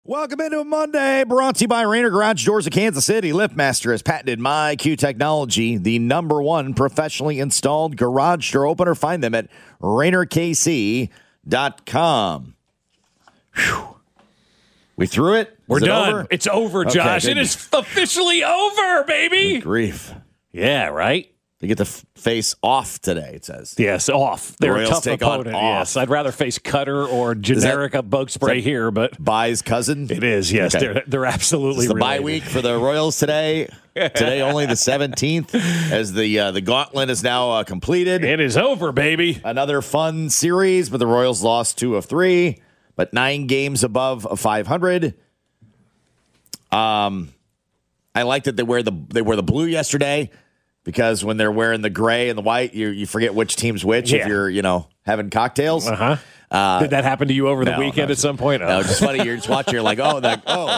Welcome into a Monday, brought to you by Rainer Garage Doors of Kansas City. LiftMaster has patented MyQ technology, the #1 professionally installed garage door opener. Find them at RainerKC.com. Whew. We threw it? We're done. Over? It's over, Josh. Okay, it is officially over, baby. Good grief. Yeah, right? They get to face off today, it says. Yes, off. They're a tough opponent. Yes, I'd rather face Cutter or generic bug spray here, but Bye's cousin. It is. Yes, okay. They're absolutely. It's the bye week for the Royals today. Today only the 17th, as the gauntlet is now completed. It is over, baby. Another fun series, but the Royals lost 2 of 3, but 9 games above 500. I like that they wear the blue yesterday. Because when they're wearing the gray and the white, you forget which team's which if you're, having cocktails. Uh-huh. Did that happen to you over the weekend at some point? No, just funny. You're just watching. You're like, they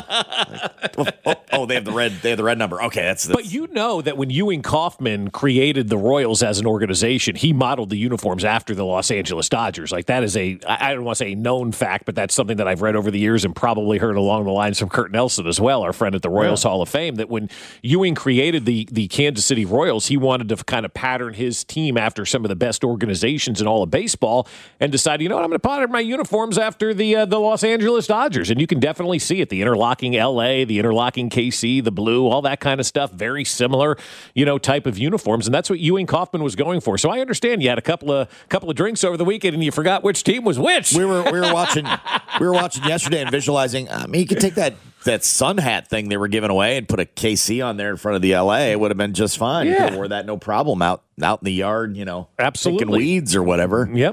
have the red. They have the red number. Okay, that's. But you know that when Ewing Kauffman created the Royals as an organization, he modeled the uniforms after the Los Angeles Dodgers. Like that is I don't want to say a known fact, but that's something that I've read over the years and probably heard along the lines from Kurt Nelson as well, our friend at the Royals Hall of Fame. That when Ewing created the Kansas City Royals, he wanted to kind of pattern his team after some of the best organizations in all of baseball, and decided, I'm going to pattern my uniforms after the Los Angeles Dodgers. And you can definitely see it. The interlocking LA, the interlocking KC, the blue, all that kind of stuff. Very similar, type of uniforms. And that's what Ewing Kauffman was going for. So I understand you had a couple of drinks over the weekend and you forgot which team was which. We were watching yesterday and visualizing, you could take that sun hat thing they were giving away and put a KC on there in front of the LA. It would have been just fine. Yeah. You could have wore that no problem out in the yard, absolutely, picking weeds or whatever. Yep.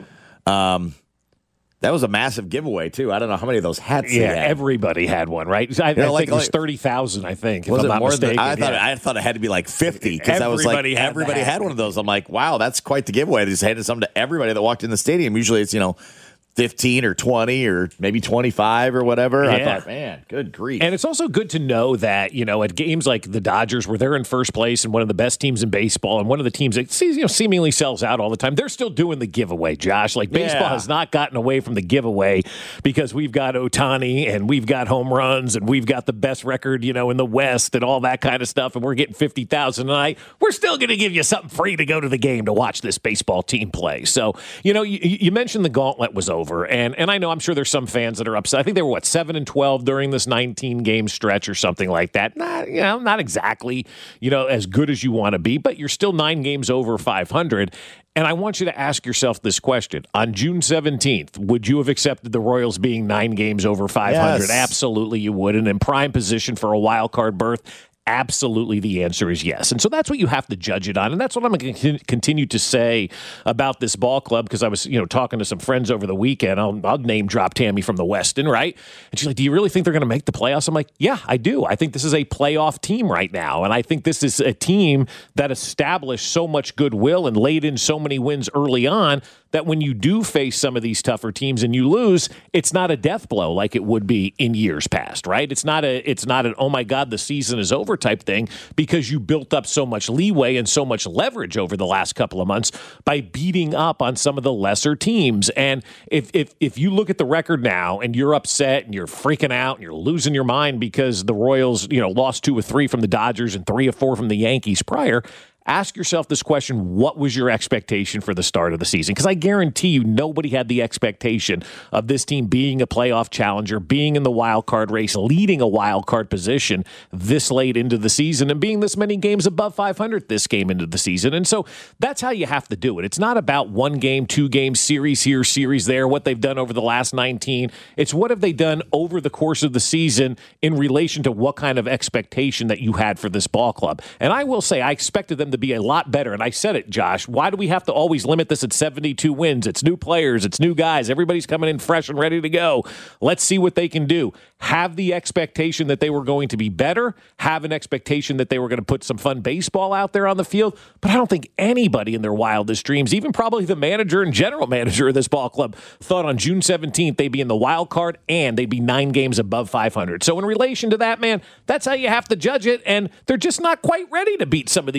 That was a massive giveaway, too. I don't know how many of those hats they had. Everybody had one, right? I think it was 30,000, I think, if I'm not mistaken. I thought it had to be like 50, because I was like, everybody had one of those. I'm like, wow, that's quite the giveaway. They just handed something to everybody that walked in the stadium. Usually it's, 15 or 20 or maybe 25 or whatever. Yeah. I thought, man, good grief. And it's also good to know that, at games like the Dodgers, where they're in first place and one of the best teams in baseball, and one of the teams that seemingly sells out all the time, they're still doing the giveaway, Josh. Like, baseball has not gotten away from the giveaway, because we've got Ohtani and we've got home runs and we've got the best record, in the West and all that kind of stuff, and we're getting 50,000 a night. We're still going to give you something free to go to the game to watch this baseball team play. So, you mentioned the gauntlet was over. And I know, I'm sure there's some fans that are upset. I think they were 7-12 during this 19-game stretch or something like that. Not exactly, as good as you want to be, but you're still 9 games over 500. And I want you to ask yourself this question. On June 17th, would you have accepted the Royals being 9 games over 500? Yes. Absolutely you would. And in prime position for a wild card berth? Absolutely, the answer is yes. And so that's what you have to judge it on. And that's what I'm going to continue to say about this ball club, because I was, talking to some friends over the weekend. I'll name drop Tammy from the Weston, right? And she's like, do you really think they're going to make the playoffs? I'm like, yeah, I do. I think this is a playoff team right now. And I think this is a team that established so much goodwill and laid in so many wins early on that when you do face some of these tougher teams and you lose, it's not a death blow like it would be in years past, right? It's not an, oh my God, the season is over type thing, because you built up so much leeway and so much leverage over the last couple of months by beating up on some of the lesser teams. And if you look at the record now and you're upset and you're freaking out and you're losing your mind because the Royals, lost 2 of 3 from the Dodgers and 3 of 4 from the Yankees prior, ask yourself this question: what was your expectation for the start of the season? Because I guarantee you nobody had the expectation of this team being a playoff challenger, being in the wild card race, leading a wild card position this late into the season, and being this many games above 500 this game into the season. And so that's how you have to do it. It's not about 1 game, 2 game, series here, series there, what they've done over the last 19. It's what have they done over the course of the season in relation to what kind of expectation that you had for this ball club. And I will say, I expected them to be a lot better. And I said it, Josh, why do we have to always limit this at 72 wins? It's new players, it's new guys, everybody's coming in fresh and ready to go. Let's see what they can do. Have the expectation that they were going to be better, have an expectation that they were going to put some fun baseball out there on the field, but I don't think anybody in their wildest dreams, even probably the manager and general manager of this ball club, thought on June 17th they'd be in the wild card and they'd be 9 games above 500. So in relation to that, man, that's how you have to judge it, and they're just not quite ready to beat some of these good teams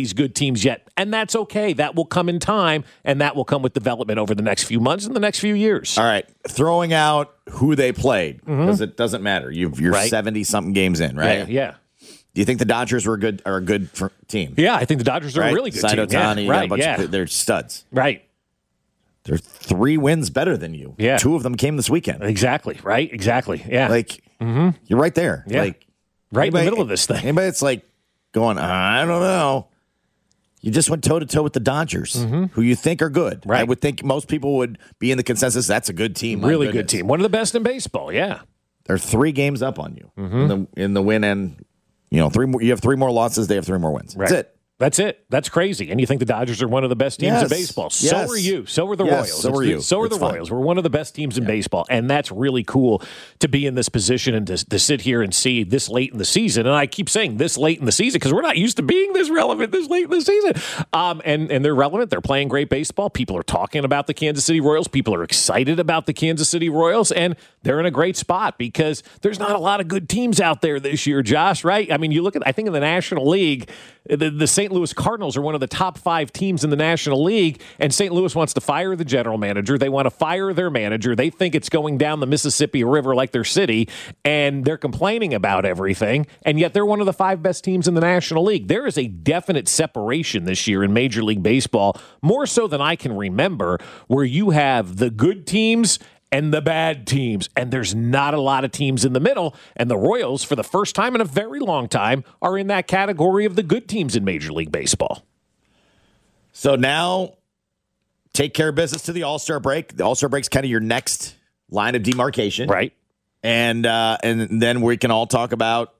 teams yet, and that's okay. That will come in time, and that will come with development over the next few months and the next few years. All right, throwing out who they played, because it doesn't matter. You're 70-something games in, right? Yeah. Do you think the Dodgers are a good team? Yeah, I think the Dodgers are a really good team. Ohtani, they're studs. Right. They're 3 wins better than you. Yeah. 2 of them came this weekend. Exactly, right? Exactly, yeah. You're right there. Yeah. Right in the middle of this thing. Anybody that's going, I don't know. You just went toe-to-toe with the Dodgers, who you think are good. Right. I would think most people would be in the consensus that's a good team. Really good team. One of the best in baseball, yeah. They're 3 games up on you in the win, and 3 more. You have 3 more losses. They have 3 more wins. Right. That's it. That's it. That's crazy. And you think the Dodgers are one of the best teams in baseball. So are you. So are the Royals. So are you. So are the Royals. We're one of the best teams in baseball. And that's really cool to be in this position and to sit here and see this late in the season. And I keep saying this late in the season because we're not used to being this relevant this late in the season. And they're relevant. They're playing great baseball. People are talking about the Kansas City Royals. People are excited about the Kansas City Royals. And they're in a great spot because there's not a lot of good teams out there this year, Josh, right? I mean, you look at, I think in the National League, the St. Louis Cardinals are one of the top 5 teams in the National League, and St. Louis wants to fire the general manager. They want to fire their manager. They think it's going down the Mississippi River like their city, and they're complaining about everything, and yet they're one of the 5 best teams in the National League. There is a definite separation this year in Major League Baseball, more so than I can remember, where you have the good teams and the bad teams. And there's not a lot of teams in the middle. And the Royals, for the first time in a very long time, are in that category of the good teams in Major League Baseball. So now, take care of business to the All-Star break. The All-Star break's kind of your next line of demarcation. Right. And then we can all talk about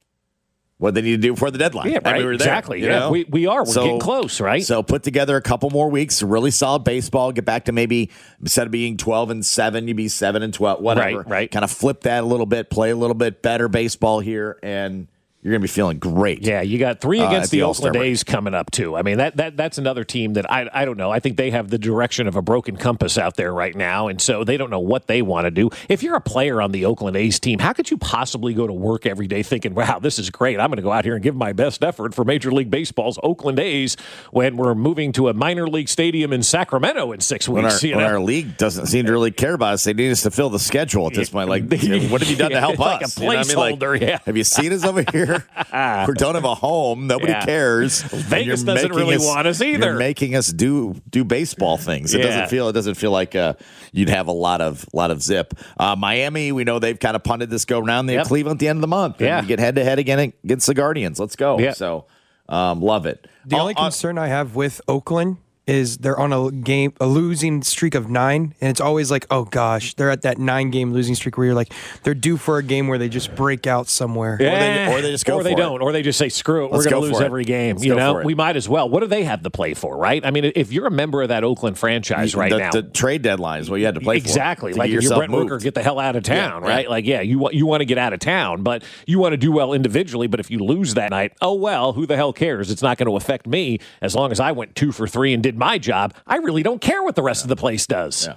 what they need to do before the deadline. Yeah, right. Exactly. We're getting close, right? So put together a couple more weeks, really solid baseball. Get back to maybe instead of being 12-7, you be 7-12, whatever. Right. Kind of flip that a little bit, play a little bit better baseball here, and you're going to be feeling great. Yeah, you got 3 against the Oakland A's coming up, too. I mean, that's another team that I don't know. I think they have the direction of a broken compass out there right now, and so they don't know what they want to do. If you're a player on the Oakland A's team, how could you possibly go to work every day thinking, wow, this is great. I'm going to go out here and give my best effort for Major League Baseball's Oakland A's when we're moving to a minor league stadium in Sacramento in 6 weeks. When our league doesn't seem to really care about us, they need us to fill the schedule at this point. Like, what have you done to help like us? A placeholder, Have you seen us over here? We don't have a home. Nobody cares. Vegas doesn't really want us either. You're making us do baseball things. It doesn't feel like you'd have a lot of zip. Miami, we know they've kind of punted this go round. They have Cleveland at the end of the month. Yeah, and get head to head again against the Guardians. Let's go. Yeah. So love it. The only concern I have with Oakland is they're on a losing streak of 9, and it's always like, oh gosh, they're at that 9-game losing streak where you're like, they're due for a game where they just break out somewhere. Yeah. Or they just go or they don't. Or they just say, screw it, we're going to lose every game. We might as well. What do they have to play for, right? I mean, if you're a member of that Oakland franchise now. The trade deadline is what you had to play for. Exactly. Like if you're Brent Rooker, get the hell out of town, right? Like, you want to get out of town, but you want to do well individually, but if you lose that night, oh well, who the hell cares? It's not going to affect me as long as I went 2 for 3 and did my job. I really don't care what the rest of the place does.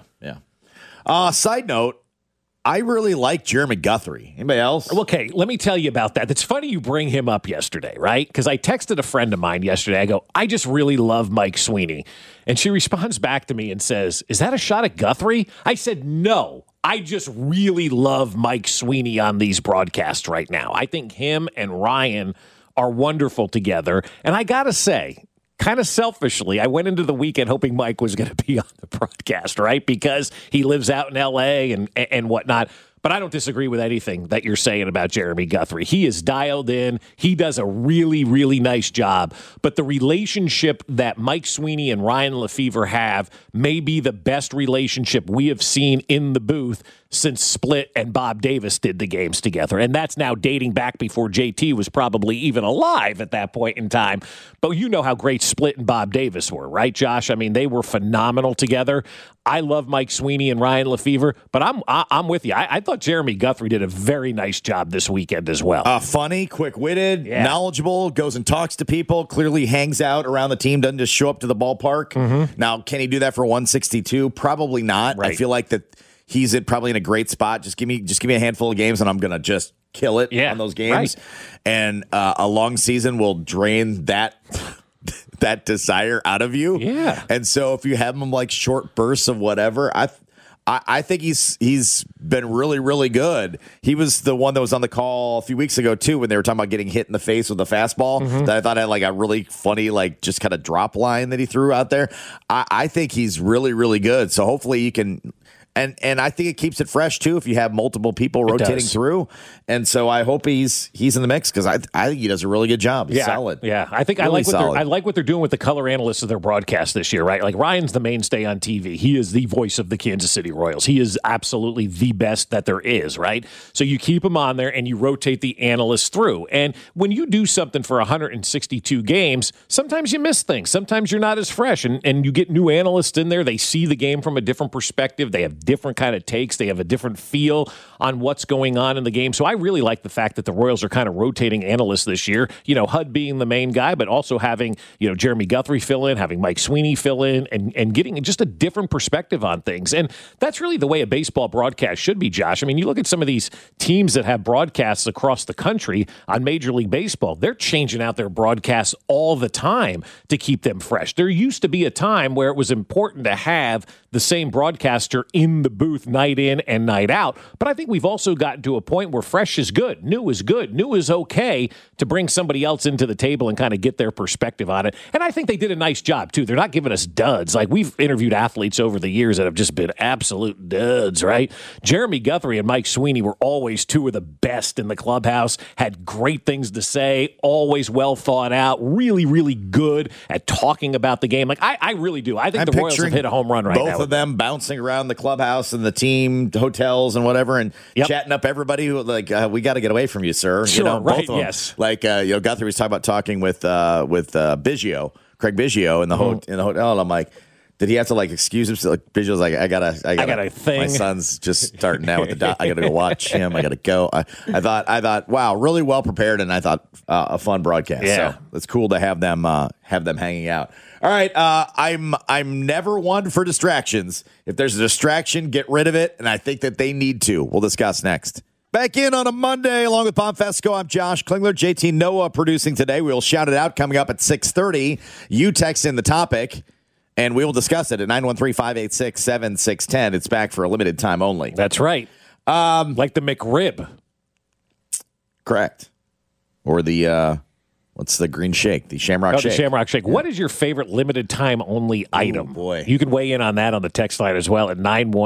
Yeah. Side note, I really like Jeremy Guthrie. Anybody else? Okay, let me tell you about that. It's funny you bring him up yesterday, right? Because I texted a friend of mine yesterday. I go, I just really love Mike Sweeney. And she responds back to me and says, is that a shot at Guthrie? I said, no. I just really love Mike Sweeney on these broadcasts right now. I think him and Ryan are wonderful together. And I got to say, kind of selfishly, I went into the weekend hoping Mike was going to be on the broadcast, right? Because he lives out in L.A. and whatnot. But I don't disagree with anything that you're saying about Jeremy Guthrie. He is dialed in. He does a really, really nice job. But the relationship that Mike Sweeney and Ryan Lefevre have may be the best relationship we have seen in the booth since Split and Bob Davis did the games together. And that's now dating back before JT was probably even alive at that point in time. But you know how great Split and Bob Davis were, right, Josh? I mean, they were phenomenal together. I love Mike Sweeney and Ryan Lefevre, but I'm with you. I thought Jeremy Guthrie did a very nice job this weekend as well. Funny, quick-witted, knowledgeable, goes and talks to people, clearly hangs out around the team, doesn't just show up to the ballpark. Mm-hmm. Now, can he do that for 162? Probably not. Right. I feel like that he's probably in a great spot. Just give me a handful of games, and I'm going to just kill it on those games. Right. And a long season will drain that that desire out of you. Yeah. And so if you have him like short bursts of whatever, I think he's been really, really good. He was the one that was on the call a few weeks ago, too, when they were talking about getting hit in the face with a fastball that I thought had like a really funny, like just kind of drop line that he threw out there. I think he's really, really good. So hopefully you can. And I think it keeps it fresh, too, if you have multiple people rotating through. And so I hope he's in the mix because I think he does a really good job. He's solid. Yeah, I think really I like what they're doing with the color analysts of their broadcast this year, right? Like Ryan's the mainstay on TV. He is the voice of the Kansas City Royals. He is absolutely the best that there is, right? So you keep him on there and you rotate the analysts through. And when you do something for 162 games, sometimes you miss things. Sometimes you're not as fresh. And you get new analysts in there. They see the game from a different perspective. They have different kind of takes. They have a different feel on what's going on in the game. So I really like the fact that the Royals are kind of rotating analysts this year. You know, Hud being the main guy, but also having, Jeremy Guthrie fill in, having Mike Sweeney fill in, and getting just a different perspective on things. And that's really the way a baseball broadcast should be, Josh. I mean, you look at some of these teams that have broadcasts across the country on Major League Baseball. They're changing out their broadcasts all the time to keep them fresh. There used to be a time where it was important to have the same broadcaster in the booth night in and night out. But I think we've also gotten to a point where fresh is good, new is good, new is okay to bring somebody else into the table and kind of get their perspective on it. And I think they did a nice job, too. They're not giving us duds. Like, we've interviewed athletes over the years that have just been absolute duds, right? Jeremy Guthrie and Mike Sweeney were always two of the best in the clubhouse, had great things to say, always well thought out, really, really good at talking about the game. Like, I really do. I think the Royals have hit a home run right now. Both of them bouncing around the clubhouse and the team hotels and whatever, and chatting up everybody who we got to get away from you, sir. Sure, both of them. Yes. Like Guthrie was talking with Biggio, Craig Biggio in the hotel. And I'm like, did he have to excuse himself? Like, Biggio's like, I got a thing. My son's just starting now with the I got to go watch him. I got to go. I thought, wow, really well prepared, and I thought a fun broadcast. Yeah. So it's cool to have them hanging out. All right, I'm never one for distractions. If there's a distraction, get rid of it, and I think that they need to. We'll discuss next. Back in on a Monday, along with Bob Fesco, I'm Josh Klingler. JT Noah producing today. We'll shout it out coming up at 6:30. You text in the topic, and we will discuss it at 913-586-7610. It's back for a limited time only. That's right. Like the McRib. Correct. Or the... what's the green shake? The Shamrock Shake. The Shamrock Shake. Yeah. What is your favorite limited time only item? Oh, boy. You can weigh in on that on the text line as well at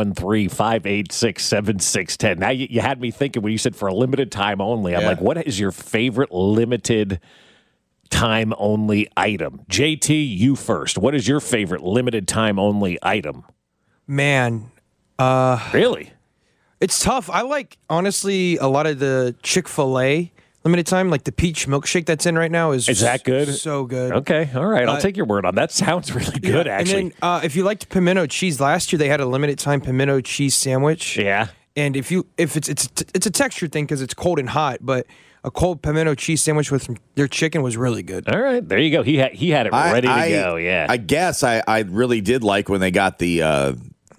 913-586-7610. Now, you had me thinking when you said for a limited time only. I'm like, what is your favorite limited time only item? JT, you first. What is your favorite limited time only item? Man. Really? It's tough. I like, honestly, a lot of the Chick-fil-A limited time, like the peach milkshake that's in right now is that good? So good. Okay, all right. I'll take your word on that. Sounds really good, actually. And then if you liked pimento cheese, last year they had a limited time pimento cheese sandwich. Yeah. And if it's a texture thing because it's cold and hot, but a cold pimento cheese sandwich with their chicken was really good. All right, there you go. He had it ready to go. Yeah. I guess I really did like when they got the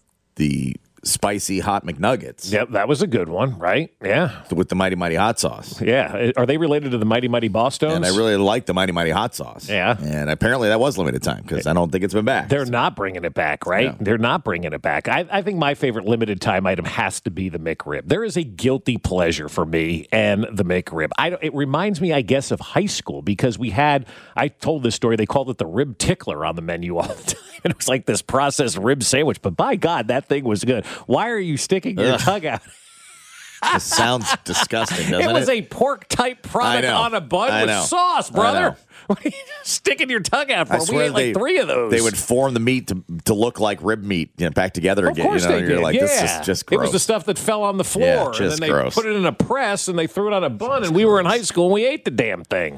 spicy hot McNuggets. Yep, that was a good one, right? Yeah. With the Mighty Mighty hot sauce. Yeah. Are they related to the Mighty Mighty Bosstones? And I really like the Mighty Mighty hot sauce. Yeah. And apparently that was limited time because I don't think it's been back. They're not bringing it back, right? No. They're not bringing it back. I think my favorite limited time item has to be the McRib. There is a guilty pleasure for me and the McRib. It reminds me, I guess, of high school because I told this story, they called it the rib tickler on the menu all the time. And it was like this processed rib sandwich. But by God, that thing was good. Why are you sticking your tongue out? It sounds disgusting, doesn't it? It was a pork-type product on a bun with sauce, brother. What are you sticking your tongue out for? We ate like 3 of those. They would form the meat to look like rib meat, back together again. Of course they did. You're like, this is just gross. It was the stuff that fell on the floor. Yeah, just and then they gross. put it in a press and they threw it on a bun, and we were in high school and we ate the damn thing.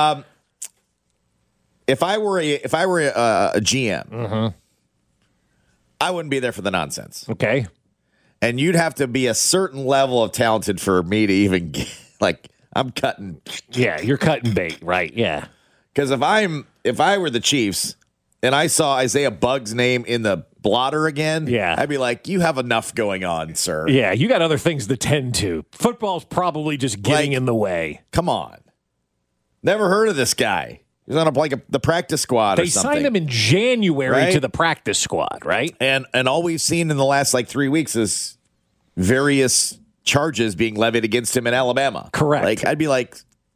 If I were a GM, I wouldn't be there for the nonsense. Okay. And you'd have to be a certain level of talented for me to even get, I'm cutting. Yeah, you're cutting bait, right? Yeah. Because if I were the Chiefs and I saw Isaiah Bugg's name in the blotter again, I'd be like, you have enough going on, sir. Yeah, you got other things to tend to. Football's probably just getting in the way. Come on. Never heard of this guy. He was on the practice squad They or something. signed him in January Right? to the practice squad, right? And all we've seen in the last 3 weeks is various charges being levied against him in Alabama. Correct. I'd be like,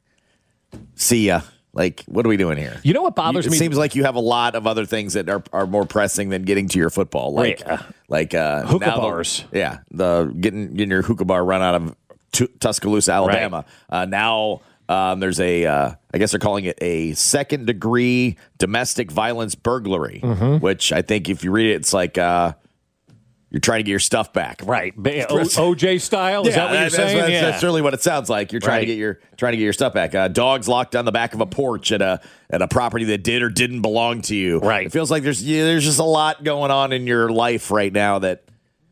see ya. What are we doing here? You know what bothers me? It seems like you have a lot of other things that are more pressing than getting to your football. Hookah bars. Getting your hookah bar run out of Tuscaloosa, Alabama. Right. Now there's I guess they're calling it a second-degree domestic violence burglary, which I think if you read it, it's like you're trying to get your stuff back. Right. OJ style? Is that what you're saying? That's certainly what it sounds like. You're trying to get your stuff back. Dogs locked on the back of a porch at a property that did or didn't belong to you. Right. It feels like there's just a lot going on in your life right now that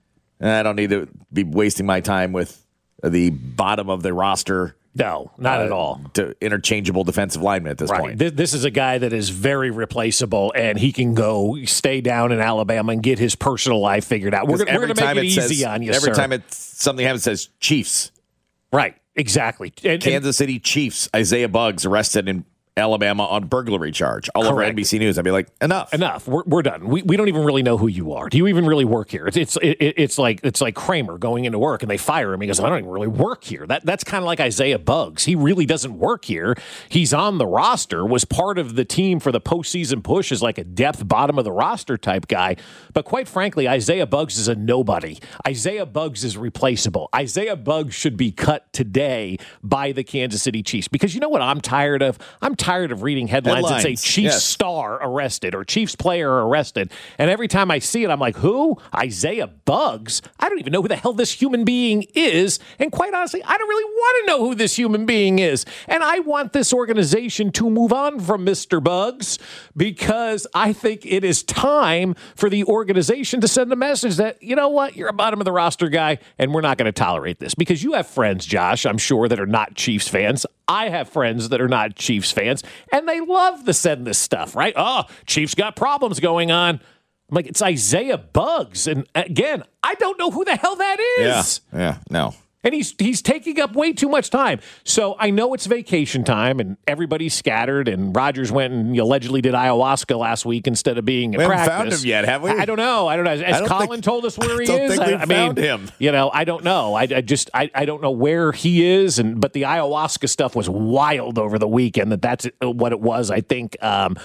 I don't need to be wasting my time with the bottom of the roster. No, not at all. To interchangeable defensive lineman at this point. This is a guy that is very replaceable, and he can go stay down in Alabama and get his personal life figured out. We're going to make it easy on you, every sir. time something happens, it says Chiefs. Right, exactly. Kansas City Chiefs, Isaiah Buggs arrested in Alabama on burglary charge. All over NBC News. I'd be like, enough. We're done. We don't even really know who you are. Do you even really work here? It's like Kramer going into work and they fire him. He goes, I don't even really work here. That's kind of like Isaiah Buggs. He really doesn't work here. He's on the roster, was part of the team for the postseason push as like a depth bottom of the roster type guy. But quite frankly, Isaiah Buggs is a nobody. Isaiah Buggs is replaceable. Isaiah Buggs should be cut today by the Kansas City Chiefs because you know what I'm tired of? I'm tired of reading headlines that say Chiefs star arrested or Chiefs player arrested. And every time I see it, I'm like, who? Isaiah Buggs? I don't even know who the hell this human being is. And quite honestly, I don't really want to know who this human being is. And I want this organization to move on from Mr. Buggs because I think it is time for the organization to send a message that, you know what, you're a bottom of the roster guy and we're not going to tolerate this. Because you have friends, Josh, I'm sure, that are not Chiefs fans. I have friends that are not Chiefs fans, and they love to send this stuff, right? Oh, Chiefs got problems going on. I'm like, it's Isaiah Buggs. And again, I don't know who the hell that is. Yeah, no. And he's taking up way too much time. So I know it's vacation time, and everybody's scattered, and Rodgers went and allegedly did ayahuasca last week instead of being in practice. We haven't found him yet, have we? I don't know. Has Colin told us where he is? I don't think we found him. You know, I don't know. I don't know where he is, but the ayahuasca stuff was wild over the weekend. That's what it was. I think Albert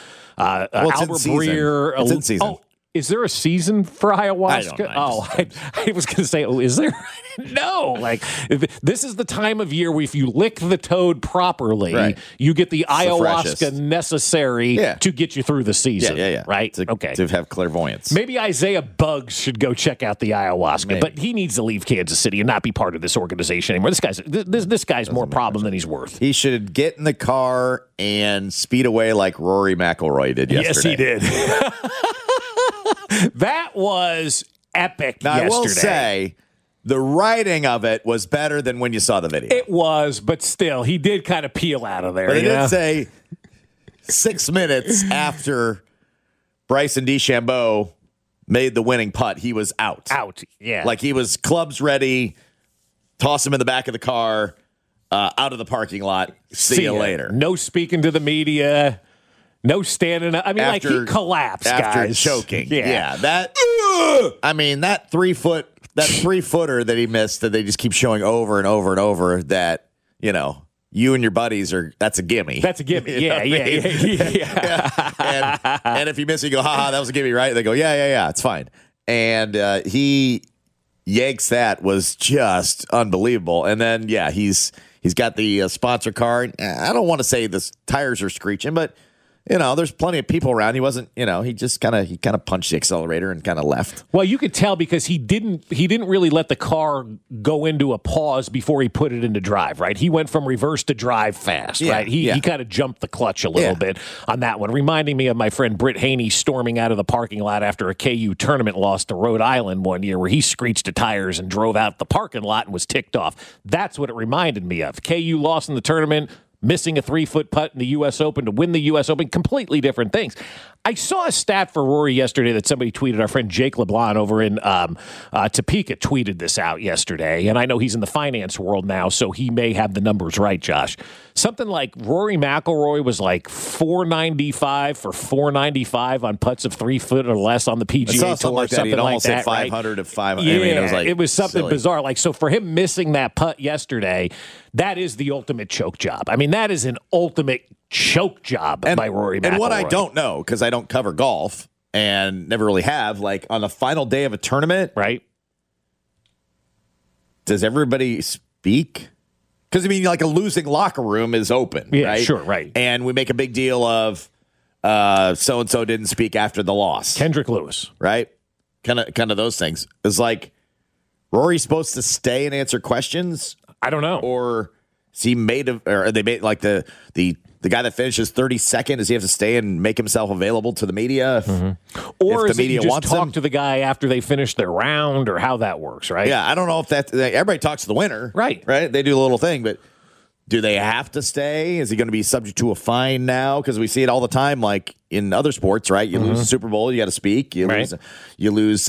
Breer. It's in season. Oh, is there a season for ayahuasca? I was going to say, is there? No. This is the time of year where if you lick the toad properly, you get the ayahuasca necessary to get you through the season. Yeah. Right? To have clairvoyance. Maybe Isaiah Buggs should go check out the ayahuasca, but he needs to leave Kansas City and not be part of this organization anymore. This guy's more problem than he's worth. He should get in the car and speed away like Rory McIlroy did yesterday. Yes, he did. That was epic yesterday. I will say, the writing of it was better than when you saw the video. It was, but still, he did kind of peel out of there. But it did say 6 minutes after Bryson DeChambeau made the winning putt, he was out. Out, yeah. Like he was clubs ready, toss him in the back of the car, out of the parking lot, see you later. No speaking to the media. No standing up. I mean, he collapsed, after guys. Choking. Yeah. That 3 foot, that 3-footer that he missed that they just keep showing over and over and over that, you know, you and your buddies that's a gimme. That's a gimme. Yeah. And if you miss it, you go, haha, that was a gimme, right? They go, yeah, it's fine. And he yanks that was just unbelievable. And then, he's got the sponsor car. I don't want to say the tires are screeching, but you know, there's plenty of people around. He wasn't, he just kind of punched the accelerator and kind of left. Well, you could tell because he didn't really let the car go into a pause before he put it into drive, right? He went from reverse to drive fast, right? He kind of jumped the clutch a little bit on that one, reminding me of my friend Britt Haney storming out of the parking lot after a KU tournament loss to Rhode Island one year where he screeched the tires and drove out the parking lot and was ticked off. That's what it reminded me of. KU lost in the tournament. missing a 3-foot putt in the U.S. Open to win the U.S. Open, completely different things. I saw a stat for Rory yesterday that somebody tweeted. Our friend Jake LeBlanc over in Topeka tweeted this out yesterday, and I know he's in the finance world now, so he may have the numbers right, Josh. Something like Rory McIlroy was like 495 for 495 on putts of 3 foot or less on the PGA Tour. Like something He'd like almost that, hit 500 right? of 500. Yeah, I mean, it was something silly. bizarre. Like, so for him missing that putt yesterday, that is the ultimate choke job. I mean, that is an ultimate choke job by Rory McIlroy. And what I don't know, because I don't cover golf and never really have, like on the final day of a tournament, right? Does everybody speak? Because, I mean, like a losing locker room is open, Yeah, right? sure, right. And we make a big deal of so-and-so didn't speak after the loss. Kendrick Lewis. Right? Kind of those things. It's like, Rory's supposed to stay and answer questions? I don't know. Or is he or they made like the guy that finishes 32nd, does he have to stay and make himself available to the media? Or if is the media it just wants talk him? to the guy after they finish their round, or how that works, right? Yeah, I don't know if everybody talks to the winner. Right. They do a little thing, but do they have to stay? Is he going to be subject to a fine now? Because we see it all the time, like in other sports, right? You lose the Super Bowl, you got to speak. You lose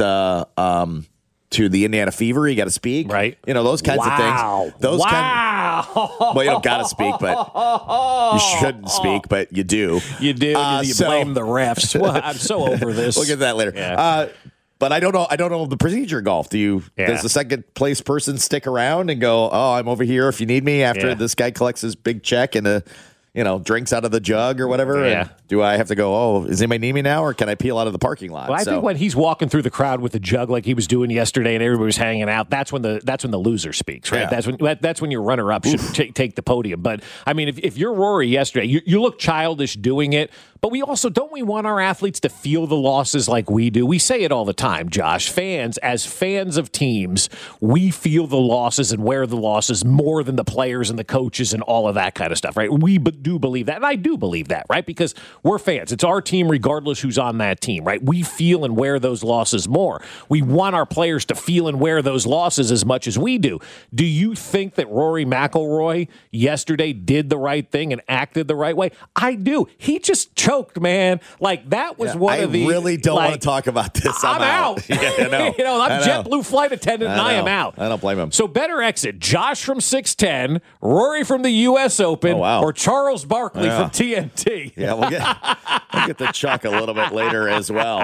to the Indiana Fever, you got to speak. Right. You know, those kinds of things. Well, you don't got to speak, but you shouldn't speak, but you do. You do. You blame the refs. Well, I'm so over this. We'll get to that later. Yeah. But I don't know the procedure in golf. Does the second place person stick around and go, oh, I'm over here if you need me after this guy collects his big check and drinks out of the jug or whatever? Yeah. And do I have to go, oh, does anybody need me now, or can I peel out of the parking lot? Well, I think when he's walking through the crowd with the jug like he was doing yesterday and everybody was hanging out, that's when the loser speaks, right? Yeah. That's when your runner-up should take the podium. But, I mean, if you're Rory yesterday, you look childish doing it, but we want our athletes to feel the losses like we do. We say it all the time, Josh. As fans of teams, we feel the losses and wear the losses more than the players and the coaches and all of that kind of stuff, right? We do believe that, and I do believe that, right? Because we're fans. It's our team regardless who's on that team, right? We feel and wear those losses more. We want our players to feel and wear those losses as much as we do. Do you think that Rory McIlroy yesterday did the right thing and acted the right way? I do. He just choked, man. Like, that was one of the... I really don't want to talk about this. I'm out. Yeah, I know. I'm JetBlue flight attendant, and I am out. I don't blame him. So better exit Josh from 610, Rory from the U.S. Open, or Charles Barkley from TNT. Yeah, we'll get to Chuck a little bit later as well.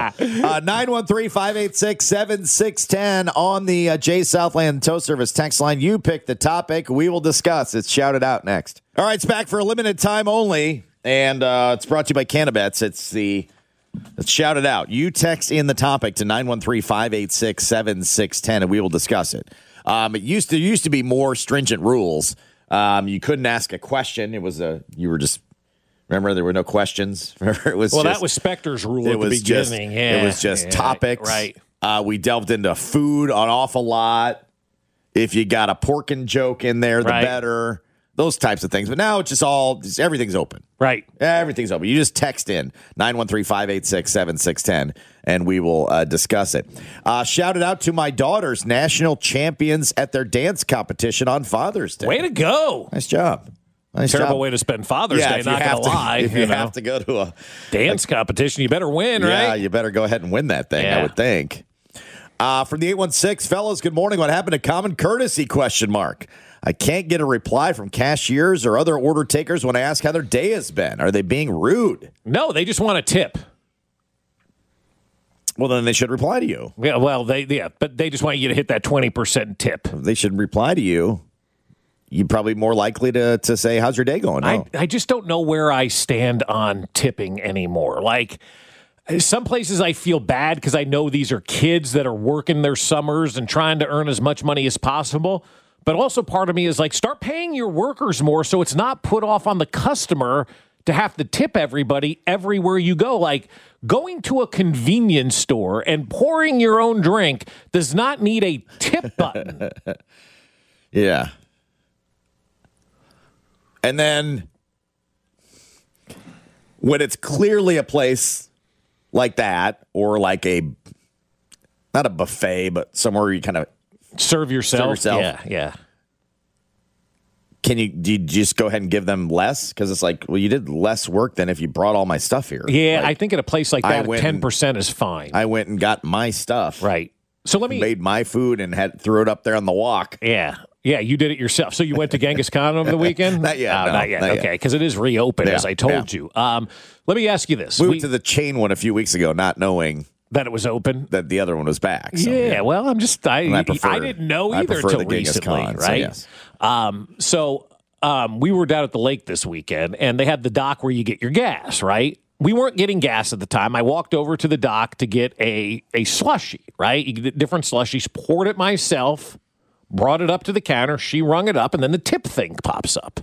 913-586-7610 on the Jay Southland Tow Service text line. You pick the topic. We will discuss. It's shouted out next. All right, it's back for a limited time only, and it's brought to you by Cannabets. It's shouted out. You text in the topic to 913-586-7610, and we will discuss it. There used to be more stringent rules. You couldn't ask a question. Remember, there were no questions. That was Spector's rule at the beginning. It was just topics. Right. We delved into food an awful lot. If you got a porkin' joke in there, the better. Those types of things. But now it's just everything's open. Right. Everything's open. You just text in 913-586-7610, and we will discuss it. Shout it out to my daughters, national champions at their dance competition on Father's Day. Way to go. Nice job. Terrible way to spend Father's Day, not going to lie. If you have to go to a dance competition, you better win, right? Yeah, you better go ahead and win that thing, I would think. From the 816, fellas, good morning. What happened to common courtesy, ? I can't get a reply from cashiers or other order takers when I ask how their day has been. Are they being rude? No, they just want a tip. Well, then they should reply to you. Yeah, well, but they just want you to hit that 20% tip. They should reply to you. You're probably more likely to say, how's your day going? I just don't know where I stand on tipping anymore. Like, some places I feel bad because I know these are kids that are working their summers and trying to earn as much money as possible. But also part of me is like, start paying your workers more so it's not put off on the customer to have to tip everybody everywhere you go. Like, going to a convenience store and pouring your own drink does not need a tip button. Yeah. And then when it's clearly a place like that, or like not a buffet, but somewhere you kind of serve yourself. Yeah. do you just go ahead and give them less? Because it's like, well, you did less work than if you brought all my stuff here. Yeah, like, I think at a place like that, 10% is fine. I went and got my stuff. Right. So made my food and threw it up there on the walk. Yeah. Yeah, you did it yourself. So you went to Genghis Khan over the weekend? Not yet. Not yet. Okay, because it is reopened, as I told you. Let me ask you this. We went to the chain one a few weeks ago, not knowing that it was open, that the other one was back. So, well, I didn't know either until recently, Khan, right? So, yes. We were down at the lake this weekend, and they had the dock where you get your gas, right? We weren't getting gas at the time. I walked over to the dock to get a slushie, right? You get different slushies, poured it myself, brought it up to the counter. She rung it up, and then the tip thing pops up.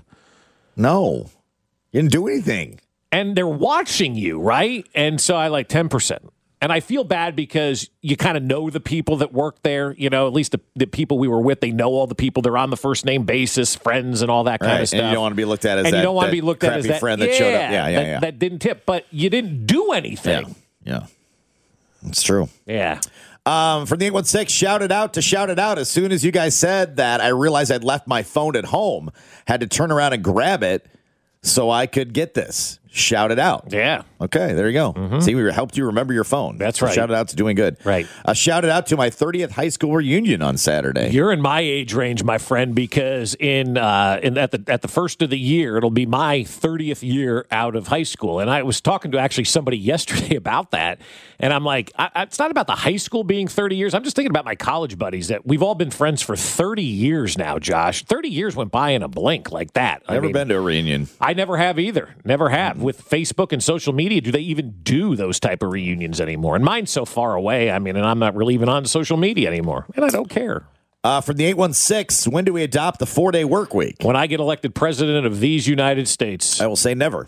No, you didn't do anything. And they're watching you, right? And so I 10%. And I feel bad because you kind of know the people that work there. You know, at least the people we were with, they know all the people. They're on the first name basis, friends, and all that kind of stuff. And you don't want to be looked at as and you don't want to be looked at as that friend that showed up. Yeah. That didn't tip, but you didn't do anything. Yeah. It's true. Yeah. From the 816, shout it out. As soon as you guys said that, I realized I'd left my phone at home. Had to turn around and grab it so I could get this. Shout it out. Yeah. Okay, there you go. Mm-hmm. See, we helped you remember your phone. That's right. Shout it out to doing good. Right. Shout it out to my 30th high school reunion on Saturday. You're in my age range, my friend, because at the first of the year, it'll be my 30th year out of high school. And I was talking to actually somebody yesterday about that. And I'm like, it's not about the high school being 30 years. I'm just thinking about my college buddies that we've all been friends for 30 years now, Josh. 30 years went by in a blink like that. Never been to a reunion. I never have either. Never have. With Facebook and social media, do they even do those type of reunions anymore? And mine's so far away. I mean, and I'm not really even on social media anymore. And I don't care. From the 816, when do we adopt the 4-day work week? When I get elected president of these United States. I will say never.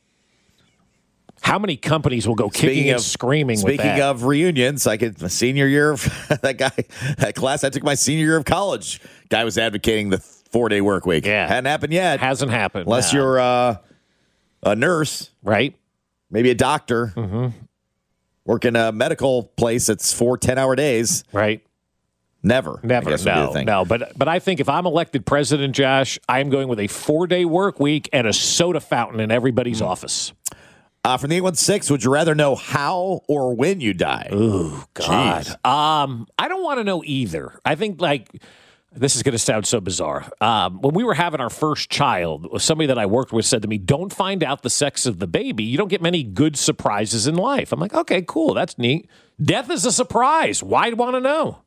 How many companies will go kicking and screaming with that? Speaking of reunions, my senior year of that class, I took my senior year of college. Guy was advocating the 4-day work week. Yeah. Hadn't happened yet. Hasn't happened. Unless you're a nurse. Right. Maybe a doctor. Mm-hmm. Work in a medical place that's 4 10-hour days. Right. Never. No. But I think if I'm elected president, Josh, I'm going with a 4-day work week and a soda fountain in everybody's office. From the 816, would you rather know how or when you die? Oh, God. I don't want to know either. I think, this is going to sound so bizarre. When we were having our first child, somebody that I worked with said to me, don't find out the sex of the baby. You don't get many good surprises in life. I'm like, okay, cool. That's neat. Death is a surprise. Why want to know?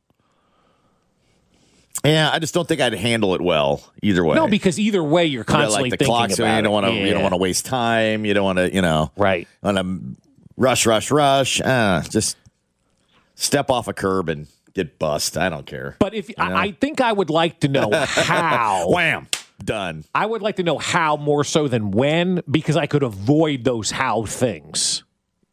Yeah, I just don't think I'd handle it well either way. No, because either way, you're constantly the thinking clock, about so you don't want to. Yeah. You don't want to waste time. You don't want to. Right. Want to rush. Just step off a curb and get bust. I don't care. But I think I would like to know how. Wham. Done. I would like to know how more so than when, because I could avoid those how things.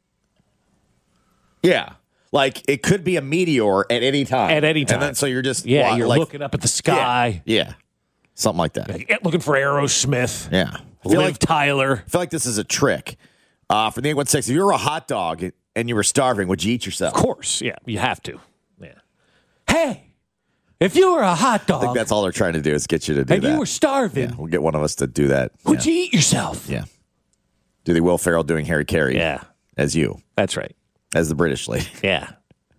Yeah. Like, it could be a meteor at any time. At any time. And then, so you're just... you're looking up at the sky. Yeah. Something like that. Looking for Aerosmith. Yeah. Liv Tyler. I feel like this is a trick. For the 816, if you were a hot dog and you were starving, would you eat yourself? Of course. Yeah, you have to. Yeah. Hey, if you were a hot dog... I think that's all they're trying to do is get you to do that. And you were starving... Yeah, we'll get one of us to do that. Would you eat yourself? Yeah. Do the Will Ferrell doing Harry Carey. Yeah. As you. That's right. As the British lady. Yeah.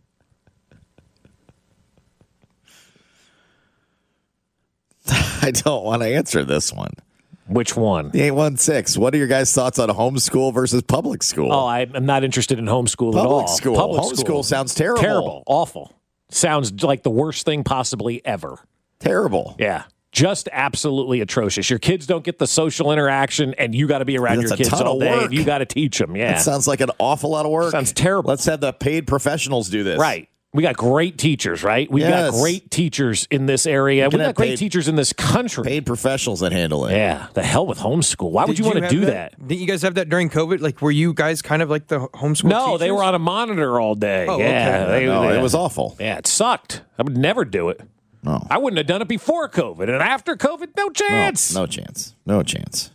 I don't want to answer this one. Which one? The 816. What are your guys' thoughts on homeschool versus public school? Oh, I'm not interested in homeschool at all. Public school sounds terrible. Terrible. Awful. Sounds like the worst thing possibly ever. Terrible. Yeah. Just absolutely atrocious. Your kids don't get the social interaction, and you got to be around your kids all day. And you got to teach them. Yeah. That sounds like an awful lot of work. Sounds terrible. Let's have the paid professionals do this. Right. We got great teachers, right? We've got great teachers in this area. We've got great teachers in this country. Paid professionals that handle it. Yeah. The hell with homeschool. Why would you want to do that? Didn't you guys have that during COVID? Like, were you guys kind of like the homeschool No, teachers? they were on a monitor all day. Oh, yeah. okay. It was awful. Yeah, it sucked. I would never do it. No. I wouldn't have done it before COVID. And after COVID, no chance. No chance. No chance.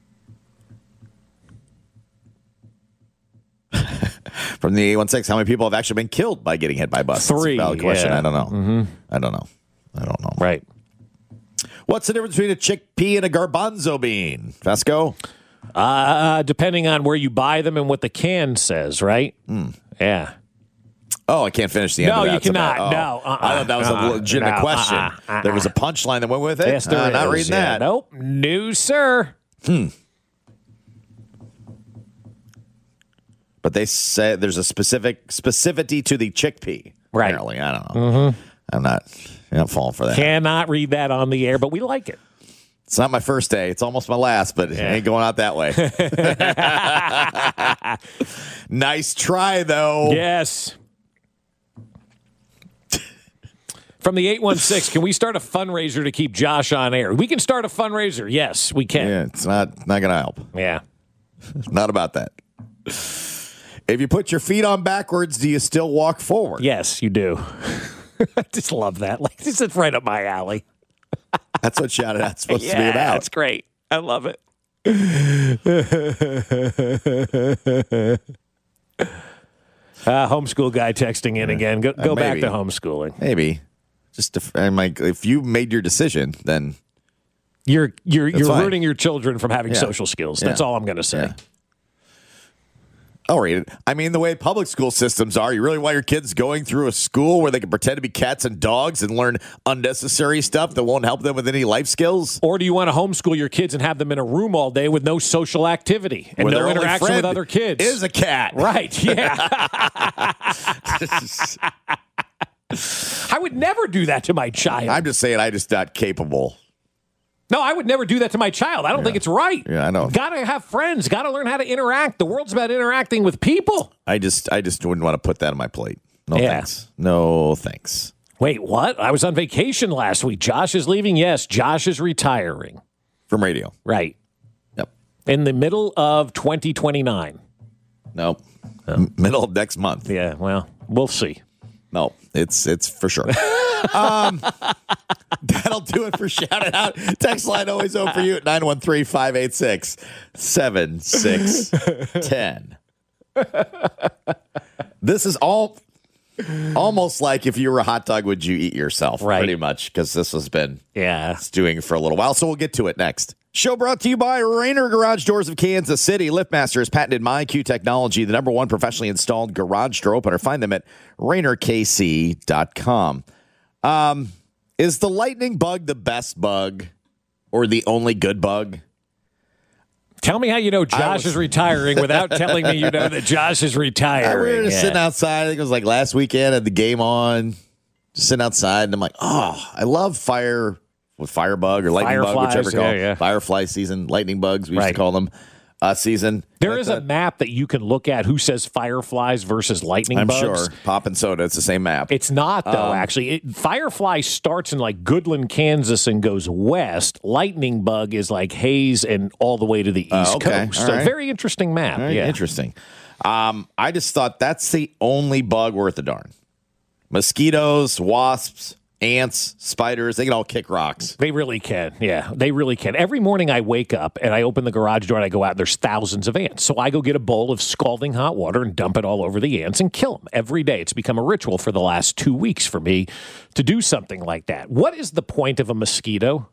From the 816, how many people have actually been killed by getting hit by buses? 3. Valid question. Yeah. I don't know. Mm-hmm. I don't know. Right. What's the difference between a chickpea and a garbanzo bean? Fesco? Depending on where you buy them and what the can says, right? Yeah. Oh, I can't finish the end of that. No, you cannot. Oh. No. I thought that was a legitimate question. There was a punchline that went with it? Yes, there is. Not reading that. Nope. No, sir. But they say there's a specificity to the chickpea. Right. Apparently. I don't know. I'm not falling for that. Cannot read that on the air, but we like it. It's not my first day. It's almost my last, but it ain't going out that way. Nice try, though. Yes. From the 816, can we start a fundraiser to keep Josh on air? We can start a fundraiser. Yes, we can. Yeah, it's not going to help. Yeah. Not about that. If you put your feet on backwards, do you still walk forward? Yes, you do. I just love that. Like, this is right up my alley. That's what Shout It Out's supposed to be about. That's great. I love it. Homeschool guy texting in again. Go back to homeschooling. Maybe. Just if you made your decision, then you're fine. ruining your children from having social skills. That's all I'm going to say. Yeah. I'll read it. I mean, the way public school systems are, you really want your kids going through a school where they can pretend to be cats and dogs and learn unnecessary stuff that won't help them with any life skills? Or do you want to homeschool your kids and have them in a room all day with no social activity and no interaction with other kids? Is a cat. Right, yeah. I would never do that to my child. I'm just saying I'm just not capable. No, I would never do that to my child. I don't think it's right. Yeah, I know. Got to have friends. Got to learn how to interact. The world's about interacting with people. I just wouldn't want to put that on my plate. No thanks. No thanks. Wait, what? I was on vacation last week. Josh is leaving? Yes, Josh is retiring. From radio. Right. Yep. In the middle of 2029. Nope. Middle of next month. Yeah, well, we'll see. No, it's for sure. That'll do it for Shout It Out. Text line always open for you at 913-586-7610. This is almost like if you were a hot dog, would you eat yourself? Right. Pretty much, because this has been it's stewing for a little while. So we'll get to it next. Show brought to you by Rainer Garage Doors of Kansas City. LiftMaster has patented MyQ technology, the #1 professionally installed garage door opener. Find them at RainerKC.com. Is the lightning bug the best bug or the only good bug? Tell me how you know Josh is retiring without telling me you know that Josh is retiring. We were just sitting outside. I think it was like last weekend. I had the game on. Just sitting outside, and I'm like, I love firebug or lightning bug, whichever you call it. Firefly season, lightning bugs, we used to call them. Season. There is a map that you can look at who says fireflies versus lightning bugs. I'm sure. Pop and Soda, it's the same map. It's not, though, actually. Firefly starts in, like, Goodland, Kansas and goes west. Lightning bug is, like, Hayes and all the way to the East Coast. So very interesting map. Interesting. I just thought that's the only bug worth a darn. Mosquitoes, wasps, ants, spiders, they can all kick rocks. They really can. Yeah, they really can. Every morning I wake up and I open the garage door and I go out and there's thousands of ants. So I go get a bowl of scalding hot water and dump it all over the ants and kill them every day. It's become a ritual for the last 2 weeks for me to do something like that. What is the point of a mosquito?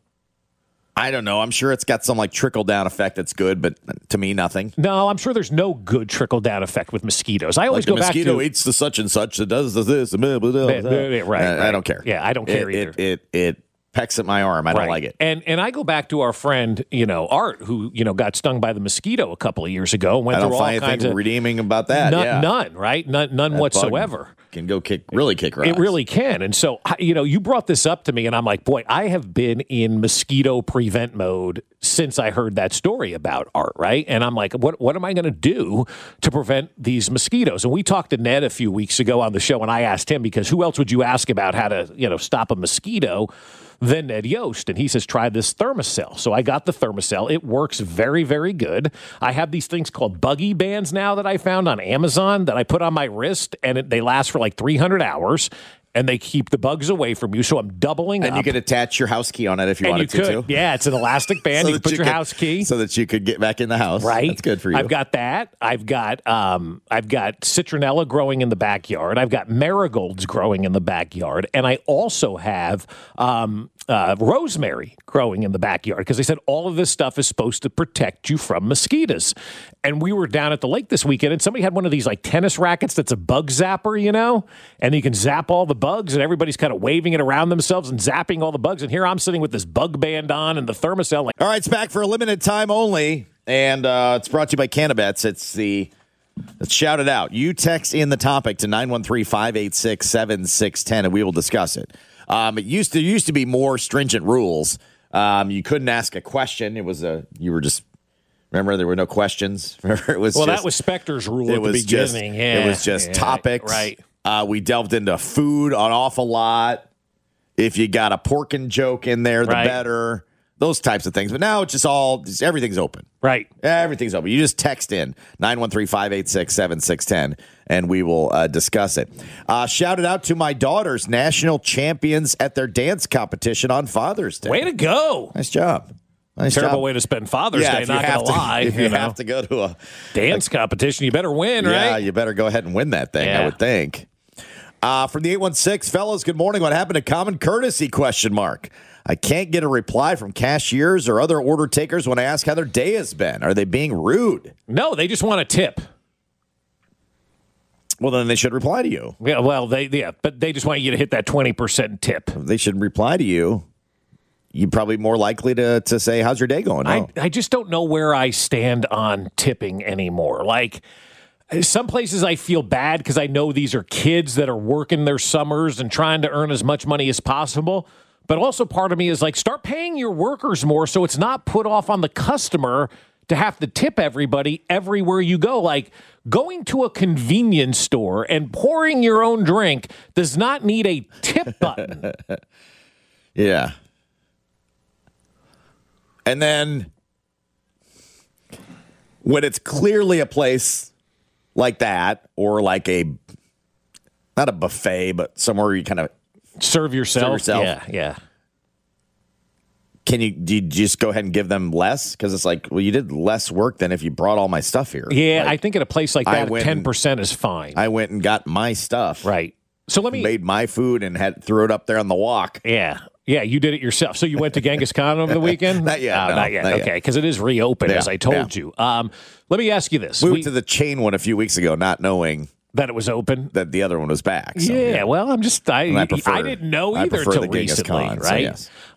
I don't know. I'm sure it's got some like trickle down effect that's good, but to me, nothing. No, I'm sure there's no good trickle down effect with mosquitoes. I always go back to mosquito eats the such and such that does this. Right. I don't care. Yeah, I don't care either. It pecks at my arm. I don't like it. And I go back to our friend, Art, who got stung by the mosquito a couple of years ago. I don't find anything redeeming about that. None, right? None whatsoever. Can go kick rocks. It really can. And so, you brought this up to me, and I'm like, boy, I have been in mosquito prevent mode since I heard that story about Art, right? And I'm like, what am I going to do to prevent these mosquitoes? And we talked to Ned a few weeks ago on the show, and I asked him, because who else would you ask about how to, stop a mosquito than Ned Yost? And he says, try this Thermacell. So I got the Thermacell. It works very, very good. I have these things called buggy bands now that I found on Amazon that I put on my wrist, and they last for like 300 hours. And they keep the bugs away from you, so I'm doubling up. And you could attach your house key on it if you wanted to, too. Yeah, it's an elastic band. You can put your house key. So that you could get back in the house. Right. That's good for you. I've got that. I've got citronella growing in the backyard. I've got marigolds growing in the backyard. And I also have rosemary growing in the backyard because they said all of this stuff is supposed to protect you from mosquitoes. And we were down at the lake this weekend, and somebody had one of these like tennis rackets that's a bug zapper, you know, and you can zap all the bugs, and everybody's kind of waving it around themselves and zapping all the bugs. And here I'm sitting with this bug band on and the thermocell. All right, it's back for a limited time only, and it's brought to you by Cannabets. Let's shout it out. You text in the topic to 913-586-7610, and we will discuss it. There used to be more stringent rules. You couldn't ask a question. Remember, there were no questions. Remember, that was Specter's rule at the beginning. It was just topics. Right. We delved into food an awful lot. If you got a porkin' joke in there, the better. Those types of things. But now it's just everything's open. Right. Everything's open. You just text in 913-586-7610, and we will discuss it. Shout it out to my daughters, national champions at their dance competition on Father's Day. Way to go. Nice job. Terrible way to spend Father's Day, not going to lie. If you have to go to a dance competition, you better win, right? Yeah, you better go ahead and win that thing, I would think. From the 816, fellas, good morning. What happened to common courtesy, ? I can't get a reply from cashiers or other order takers when I ask how their day has been. Are they being rude? No, they just want a tip. Well, then they should reply to you. Yeah, well, but they just want you to hit that 20% tip. They should reply to you. You're probably more likely to say, how's your day going? I just don't know where I stand on tipping anymore. Like, some places I feel bad because I know these are kids that are working their summers and trying to earn as much money as possible. But also part of me is like, start paying your workers more so it's not put off on the customer to have to tip everybody everywhere you go. Like, going to a convenience store and pouring your own drink does not need a tip button. Yeah. And then when it's clearly a place like that, or like not a buffet, but somewhere where you kind of serve yourself. Yeah. Do you just go ahead and give them less? Because it's like, well, you did less work than if you brought all my stuff here. Yeah, I think at a place like that, 10% is fine. I went and got my stuff. Right. So made my food and threw it up there on the walk. Yeah. Yeah, you did it yourself. So you went to Genghis Khan over the weekend? Not yet. Not yet. Okay, because it is reopened, as I told you. Let me ask you this. We went to the chain one a few weeks ago, not knowing that it was open, that the other one was back. So, well, I didn't know either until recently, right?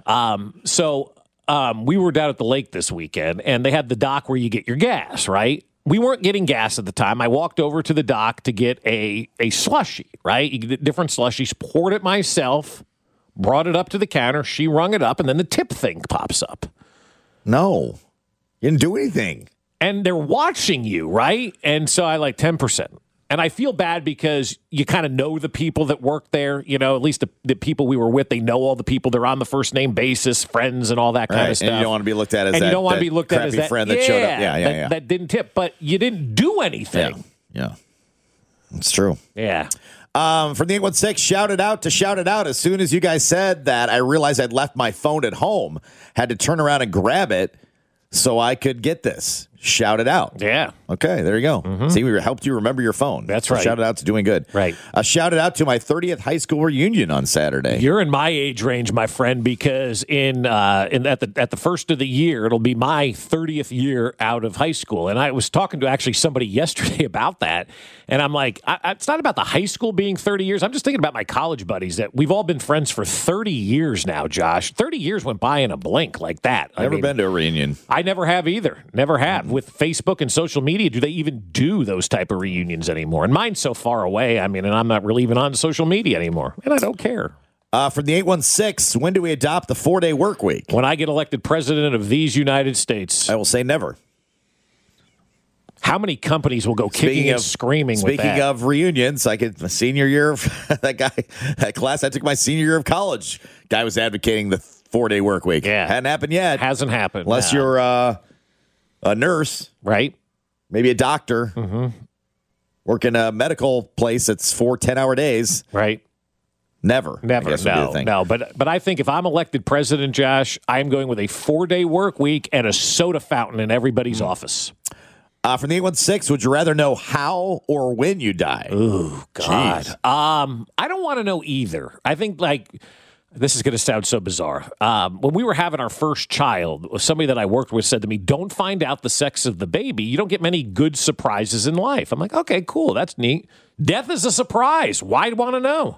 So, yes. We were down at the lake this weekend, and they had the dock where you get your gas, right? We weren't getting gas at the time. I walked over to the dock to get a slushie, right? You get different slushies, poured it myself, brought it up to the counter, she rung it up, and then the tip thing pops up. No, you didn't do anything. And they're watching you, right? And so I 10%. And I feel bad because you kind of know the people that work there, you know, at least the people we were with, they know all the people. They're on the first name basis, friends and all that kind of stuff. And you don't want to be looked at as that friend that showed up. Yeah. That didn't tip, but you didn't do anything. Yeah. It's true. Yeah. From the 816, shout it out. As soon as you guys said that, I realized I'd left my phone at home. Had to turn around and grab it so I could get this. Shout it out. Yeah. Okay, there you go. Mm-hmm. See, we helped you remember your phone. That's right. Shout it out to doing good. Right. Shout it out to my 30th high school reunion on Saturday. You're in my age range, my friend, because at the first of the year, it'll be my 30th year out of high school. And I was talking to actually somebody yesterday about that. And I'm like, it's not about the high school being 30 years. I'm just thinking about my college buddies that we've all been friends for 30 years now, Josh. 30 years went by in a blink like that. Never been to a reunion. I never have either. Never have. Mm-hmm. With Facebook and social media, do they even do those type of reunions anymore? And mine's so far away, and I'm not really even on social media anymore, and I don't care. From the 816, when do we adopt the 4-day work week? When I get elected president of these United States. I will say never. How many companies will go kicking and screaming with that? Speaking of reunions, my senior year of that class, I took my senior year of college. Guy was advocating the 4-day work week. Yeah. Hadn't happened yet. Hasn't happened. Unless you're a nurse. Right. Maybe a doctor. Mm-hmm. Work in a medical place that's 4 10-hour days. Right. Never. No. But I think if I'm elected president, Josh, I'm going with a 4-day work week and a soda fountain in everybody's office. From the 816, would you rather know how or when you die? Oh, God. I don't want to know either. I think, This is going to sound so bizarre. When we were having our first child, somebody that I worked with said to me, don't find out the sex of the baby. You don't get many good surprises in life. I'm like, okay, cool. That's neat. Death is a surprise. Why want to know?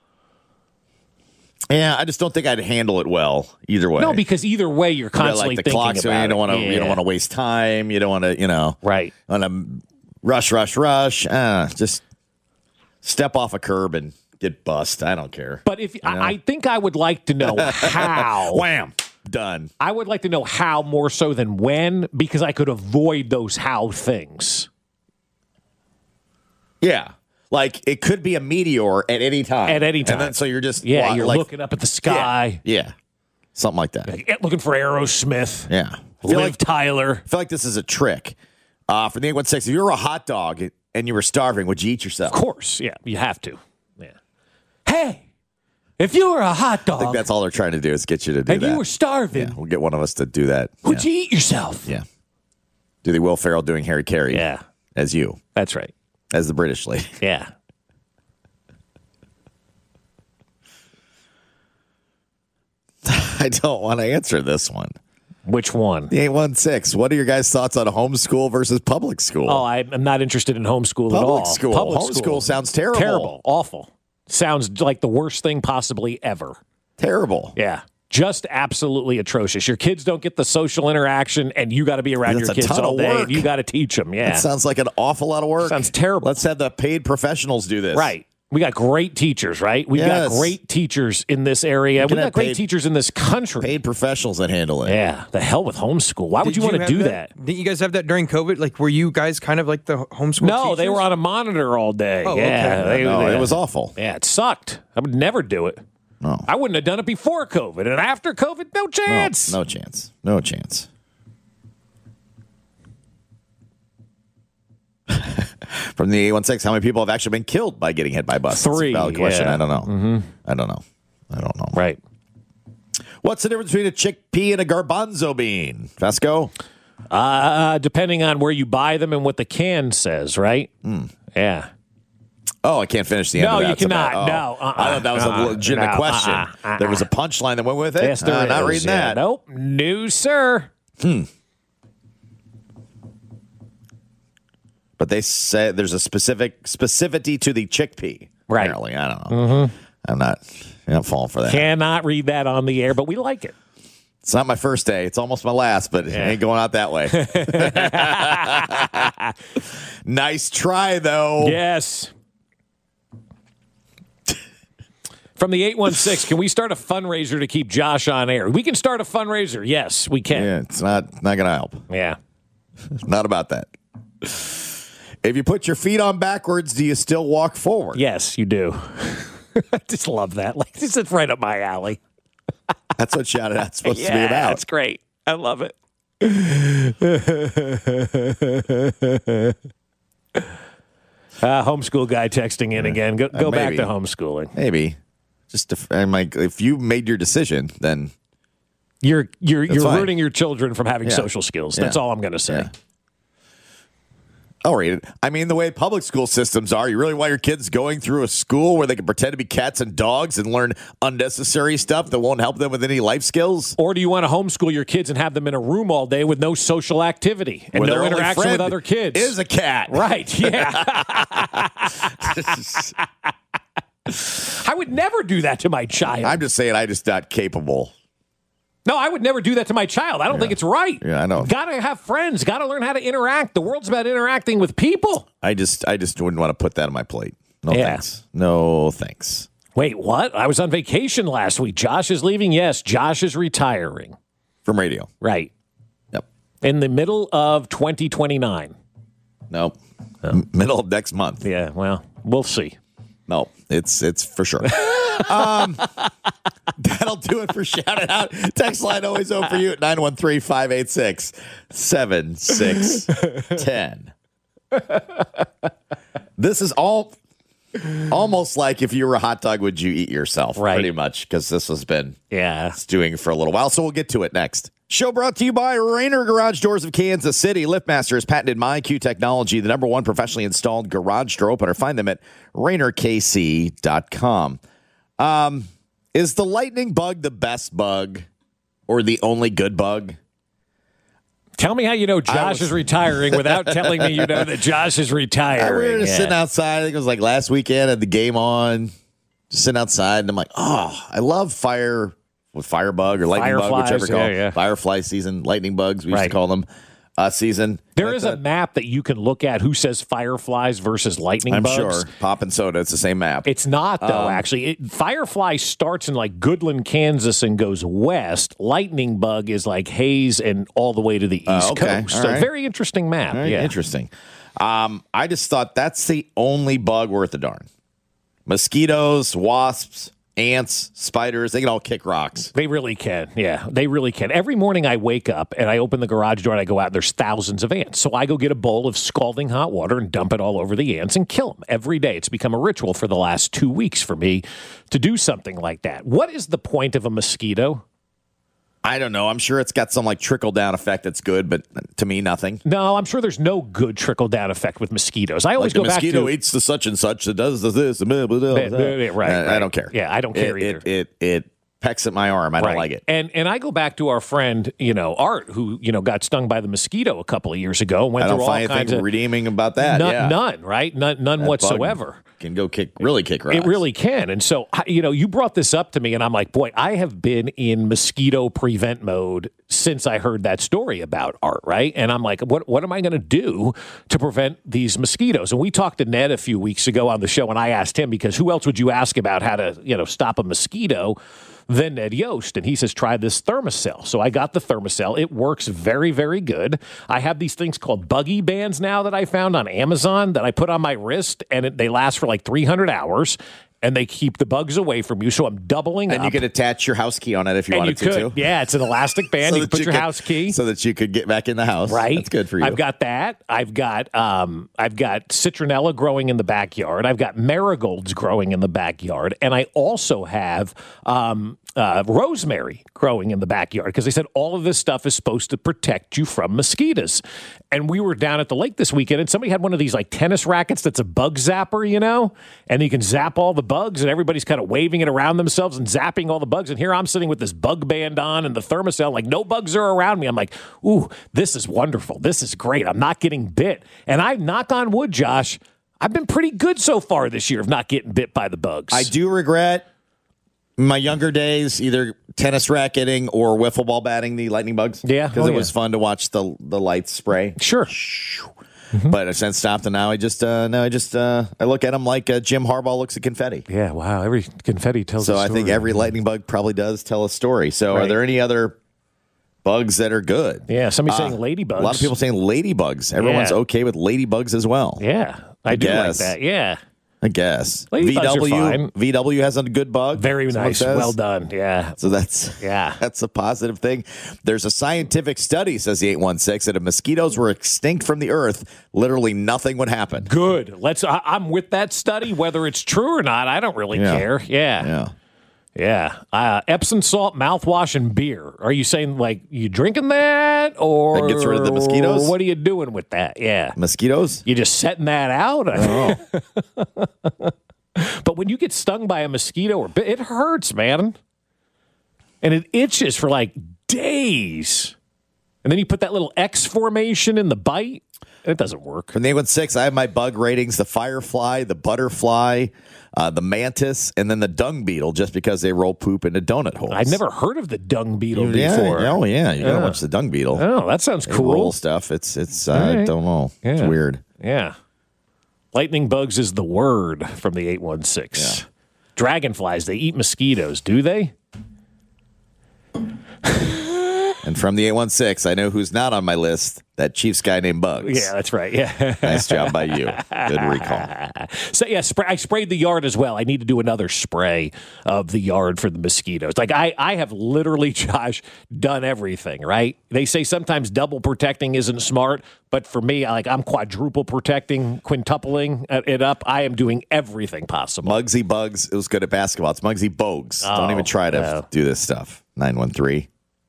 Yeah, I just don't think I'd handle it well either way. No, because either way, you're constantly like the thinking clock's about you don't want to. it. You don't want to waste time. You don't want to. Right. Want to rush. Just step off a curb and get bust. I don't care. But if I think I would like to know how. Wham. Done. I would like to know how more so than when, because I could avoid those how things. Yeah. Like, it could be a meteor at any time. At any time. And then, so you're just... you're looking up at the sky. Yeah. Something like that. Looking for Aerosmith. Yeah. Liv Tyler. I feel like this is a trick. For the 816, if you were a hot dog and you were starving, would you eat yourself? Of course. Yeah, you have to. Yeah. Hey, if you were a hot dog... I think that's all they're trying to do is get you to do that. And you were starving... Yeah, we'll get one of us to do that. Would you eat yourself? Yeah. Do the Will Ferrell doing Harry Carey. Yeah. As you. That's right. As the British lady. Yeah. I don't want to answer this one. Which one? The 816. What are your guys' thoughts on homeschool versus public school? Oh, I'm not interested in homeschool at all. Public school sounds terrible. Terrible. Awful. Sounds like the worst thing possibly ever. Terrible. Yeah. Just absolutely atrocious. Your kids don't get the social interaction, and you got to be around your kids all day, and you got to teach them. Yeah. That sounds like an awful lot of work. Sounds terrible. Let's have the paid professionals do this. Right. We got great teachers, right? We've got great teachers in this area. We got great teachers in this country. Paid professionals that handle it. Yeah. The hell with homeschool. Why would you want to do that? Didn't you guys have that during COVID? Like, were you guys kind of like the homeschool No, teachers? they were on a monitor all day. Oh, yeah. okay. It was awful. Yeah, it sucked. I would never do it. No. I wouldn't have done it before COVID. And after COVID, no chance. No chance. No chance. From the 816, how many people have actually been killed by getting hit by buses? 3. Valid question. Yeah. I don't know. Mm-hmm. I don't know. Right. What's the difference between a chickpea and a garbanzo bean? Fesco? Depending on where you buy them and what the can says, right? Yeah. Oh, I can't finish the end of that. No, you cannot. No. I thought that was a legitimate question. There was a punchline that went with it? Yes, there is. Not reading that. Nope. No, sir. But they say there's a specificity to the chickpea. Right. Apparently. I don't know. I'm not falling for that. Cannot read that on the air, but we like it. It's not my first day. It's almost my last, but it ain't going out that way. Nice try, though. Yes. From the 816, can we start a fundraiser to keep Josh on air? We can start a fundraiser. Yes, we can. Yeah, it's not going to help. Yeah. Not about that. If you put your feet on backwards, do you still walk forward? Yes, you do. I just love that. Like, this is right up my alley. That's what Shout It Out's supposed to be about. That's great. I love it. Homeschool guy texting in again. Go back to homeschooling. Maybe. If you made your decision, then you're fine. ruining your children from having social skills. That's all I'm going to say. Yeah. I'll read it. I mean, the way public school systems are, you really want your kids going through a school where they can pretend to be cats and dogs and learn unnecessary stuff that won't help them with any life skills? Or do you want to homeschool your kids and have them in a room all day with no social activity and no interaction with other kids? Is a cat. Right, yeah. I would never do that to my child. I'm just saying I'm just not capable. No, I would never do that to my child. I don't think it's right. Yeah, I know. Got to have friends. Got to learn how to interact. The world's about interacting with people. I just wouldn't want to put that on my plate. No thanks. No thanks. Wait, what? I was on vacation last week. Josh is leaving? Yes, Josh is retiring. From radio. Right. Yep. In the middle of 2029. Nope. Middle of next month. Yeah, well, we'll see. No, it's for sure. That'll do it for Shout It Out. Text line always open for you at 913-586-7610. This is almost like if you were a hot dog, would you eat yourself? Right. Pretty much, because this has been stewing for a little while. So we'll get to it next. Show brought to you by Rainer Garage Doors of Kansas City. LiftMaster has patented MyQ technology, the #1 professionally installed garage door opener. Find them at RainerKC.com. Is the lightning bug the best bug or the only good bug? Tell me how you know Josh is retiring without telling me you know that Josh is retiring. We were just sitting outside. I think it was like last weekend. Had the game on. Just sitting outside, and I'm like, oh, I love firebug or lightning bug, whichever call it. Firefly season, lightning bugs, we used to call them season. There is a map that you can look at who says fireflies versus lightning bugs. I'm sure. Pop and Soda, it's the same map. It's not, though, actually. Firefly starts in like Goodland, Kansas and goes west. Lightning bug is like Hayes and all the way to the East Coast. So very interesting map. Very interesting. I just thought that's the only bug worth a darn. Mosquitoes, wasps, ants, spiders, they can all kick rocks. They really can. Yeah, they really can. Every morning I wake up and I open the garage door and I go out and there's thousands of ants. So I go get a bowl of scalding hot water and dump it all over the ants and kill them every day. It's become a ritual for the last 2 weeks for me to do something like that. What is the point of a mosquito? I don't know. I'm sure it's got some like trickle-down effect that's good, but to me, nothing. No, I'm sure there's no good trickle-down effect with mosquitoes. I always go back to... mosquito eats the such and such that does this. Blah, blah, blah, right. I don't care. Yeah, I don't care either. It pecks at my arm. I don't like it. And I go back to our friend, Art, who, got stung by the mosquito a couple of years ago. And went I don't through find all kinds anything of redeeming about that. None, right? None whatsoever. Can go kick rocks. It really can. And so, you brought this up to me, and I'm like, boy, I have been in mosquito prevent mode since I heard that story about Art, right? And I'm like, what am I going to do to prevent these mosquitoes? And we talked to Ned a few weeks ago on the show, and I asked him, because who else would you ask about how to, stop a mosquito than Ned Yost? And he says, try this Thermacell. So I got the Thermacell. It works very, very good. I have these things called buggy bands now that I found on Amazon that I put on my wrist, and they last for like 300 hours. And they keep the bugs away from you, so I'm doubling up. And you can attach your house key on it if you wanted to, too. Yeah, it's an elastic band. You can put your house key. So that you could get back in the house. Right. That's good for you. I've got that. I've got citronella growing in the backyard. I've got marigolds growing in the backyard. And I also have rosemary growing in the backyard, because they said all of this stuff is supposed to protect you from mosquitoes. And we were down at the lake this weekend, and somebody had one of these like tennis rackets that's a bug zapper, and you can zap all the bugs, and everybody's kind of waving it around themselves and zapping all the bugs. And here I'm sitting with this bug band on and the Thermacell, like no bugs are around me. I'm like, ooh, this is wonderful. This is great. I'm not getting bit. And I knock on wood, Josh, I've been pretty good so far this year of not getting bit by the bugs. I do regret my younger days, either tennis racketing or wiffle ball batting the lightning bugs. Yeah. Because it was fun to watch the lights spray. Sure. Mm-hmm. But I've since stopped, and now I look at them like Jim Harbaugh looks at confetti. Yeah, wow. Every confetti tells a story. So I think every lightning bug probably does tell a story. So are there any other bugs that are good? Yeah, somebody's saying ladybugs. A lot of people saying ladybugs. Everyone's okay with ladybugs as well. Yeah, I do like that. Yeah. I guess. Ladybugs are fine. VW has a good bug. Very nice. Well done. Yeah. So that's a positive thing. There's a scientific study, says the 816, that if mosquitoes were extinct from the earth, literally nothing would happen. Good. I'm with that study, whether it's true or not. I don't really care. Yeah. Epsom salt, mouthwash, and beer. Are you saying like you drinking that, or that gets rid of the mosquitoes? What are you doing with that? Yeah, mosquitoes. You just setting that out. Oh. But when you get stung by a mosquito or it hurts, man, and it itches for like days, and then you put that little X formation in the bite. It doesn't work. From the 816, I have my bug ratings: the firefly, the butterfly, the mantis, and then the dung beetle, just because they roll poop into donut holes. I've never heard of the dung beetle before. Oh, yeah. You gotta watch the dung beetle. Oh, that sounds cool. They roll stuff. It's I don't know. Yeah. It's weird. Yeah. Lightning bugs is the word from the 816. Yeah. Dragonflies, they eat mosquitoes, do they? And from the 816, I know who's not on my list. That Chiefs guy named Bugs. Yeah, that's right. Yeah. Nice job by you. Good recall. So, yeah, I sprayed the yard as well. I need to do another spray of the yard for the mosquitoes. Like, I have literally, Josh, done everything, right? They say sometimes double protecting isn't smart, but for me, I'm quadruple protecting, quintupling it up. I am doing everything possible. Muggsy Bugs, it was good at basketball. It's Muggsy Bogues. Don't even try to do this stuff. 913.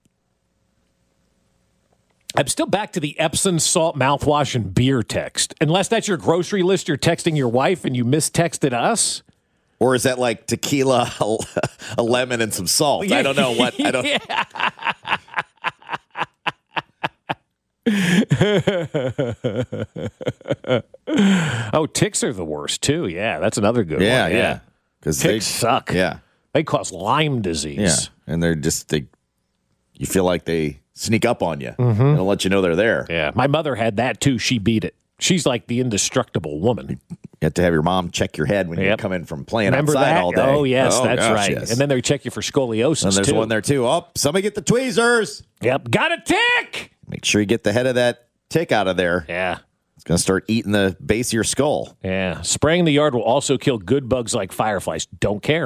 I'm still back to the Epsom salt mouthwash and beer text. Unless that's your grocery list, you're texting your wife and you mistexted us. Or is that like tequila, a lemon, and some salt? I don't know what. I don't. Oh, ticks are the worst too. Yeah, that's another good one. Yeah. Because ticks suck. Yeah, they cause Lyme disease. Yeah, and they're just you feel like they sneak up on you and they'll let you know they're there. Yeah, my mother had that too. She beat it. She's like the indestructible woman. You have to have your mom check your head when you come in from playing Remember outside that? all day. Oh, yes, that's right. Yes. And then they check you for scoliosis, and there's too. one there, too. Oh, somebody get the tweezers. Yep, got a tick. Make sure you get the head of that tick out of there. Yeah. It's going to start eating the base of your skull. Yeah. Spraying the yard will also kill good bugs like fireflies. Don't care.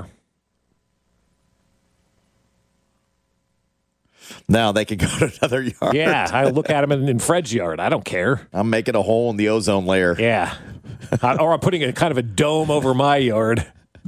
Now they can go to another yard. Yeah, I look at them in Fred's yard. I don't care. I'm making a hole in the ozone layer. Yeah. Or I'm putting a kind of a dome over my yard.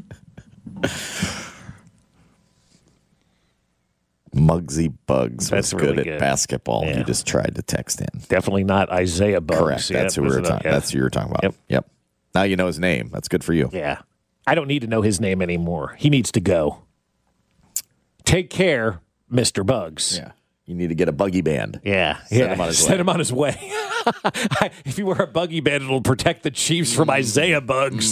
Muggsy Bugs That's was good really at good. basketball. Yeah. You just tried to text in. Definitely not Isaiah Bugs. Correct. That's who we were talking. That's who you were talking about. Yep. Now you know his name. That's good for you. Yeah. I don't need to know his name anymore. He needs to go. Take care, Mr. Bugs. Yeah. You need to get a buggy band. Yeah. Send him on his way. Send him on his way. If you wear a buggy band, it'll protect the Chiefs from Isaiah Bugs.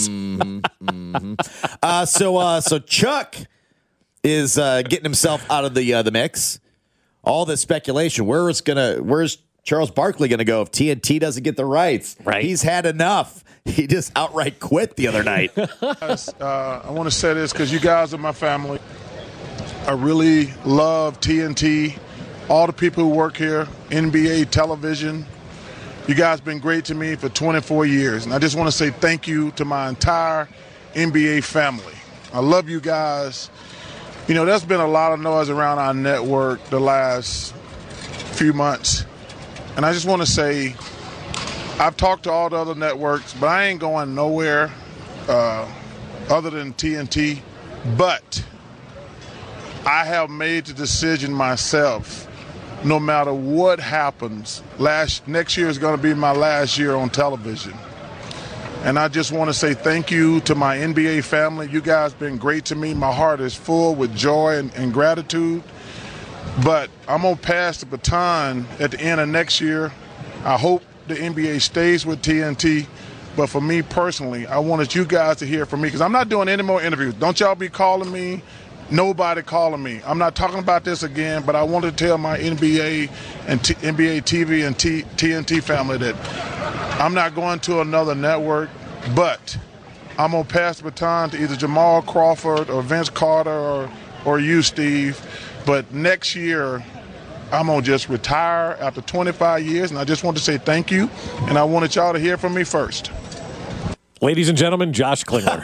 So Chuck is getting himself out of the mix. All this speculation. Where's Charles Barkley going to go if TNT doesn't get the rights? Right. He's had enough. He just outright quit the other night. I want to say this because you guys are my family. I really love TNT, all the people who work here, NBA television. You guys been great to me for 24 years. And I just want to say thank you to my entire NBA family. I love you guys. You know, there's been a lot of noise around our network the last few months. And I just want to say, I've talked to all the other networks, but I ain't going nowhere other than TNT. But I have made the decision myself, no matter what happens, next year is going to be my last year on television. And I just want to say thank you to my NBA family. You guys been great to me. My heart is full with joy and gratitude. But I'm going to pass the baton at the end of next year. I hope the NBA stays with TNT. But for me personally, I wanted you guys to hear from me because I'm not doing any more interviews. Don't y'all be calling me. Nobody calling me. I'm not talking about this again, but I want to tell my NBA and NBA TV and TNT family that I'm not going to another network, but I'm going to pass the baton to either Jamal Crawford or Vince Carter or you, Steve. But next year, I'm going to just retire after 25 years, and I just want to say thank you, and I wanted y'all to hear from me first. Ladies and gentlemen, Josh Klingler.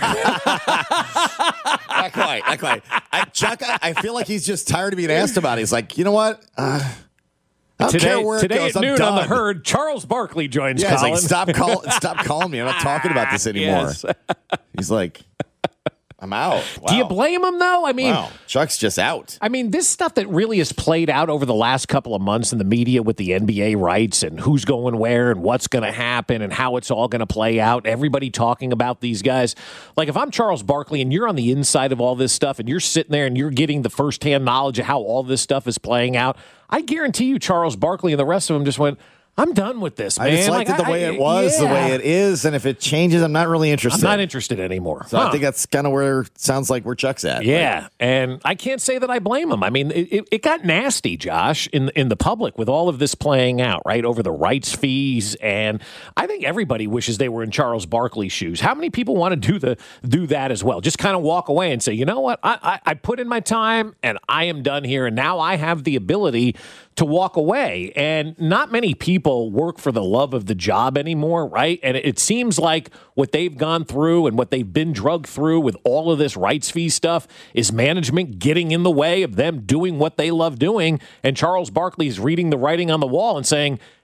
Not quite. Chuck, I feel like he's just tired of being asked about it. He's like, you know what? I don't care where it goes. At noon I'm done. on the Herd, Charles Barkley joins He's Colin. like, stop calling me. I'm not talking about this anymore. Yes. He's like, I'm out. Wow. Do you blame him, though? I mean, wow. Chuck's just out. I mean, this stuff that really has played out over the last couple of months in the media with the NBA rights and who's going where and what's going to happen and how it's all going to play out. Everybody talking about these guys. Like, if I'm Charles Barkley and you're on the inside of all this stuff and you're sitting there and you're getting the firsthand knowledge of how all this stuff is playing out, I guarantee you Charles Barkley and the rest of them just went, I'm done with this, man. I just liked it the way it was, the way it is, and if it changes, I'm not really interested. I'm not interested anymore. So I think that's kind of where it sounds like where Chuck's at. Yeah, right? and I can't say that I blame him. I mean, it got nasty, Josh, in the public with all of this playing out, right, over the rights fees, and I think everybody wishes they were in Charles Barkley's shoes. How many people want to do that as well? Just kind of walk away and say, you know what, I put in my time, and I am done here, and now I have the ability to walk away. And not many people work for the love of the job anymore, right? And it seems like what they've gone through and what they've been drugged through with all of this rights fee stuff is management getting in the way of them doing what they love doing. And Charles Barkley's reading the writing on the wall and saying,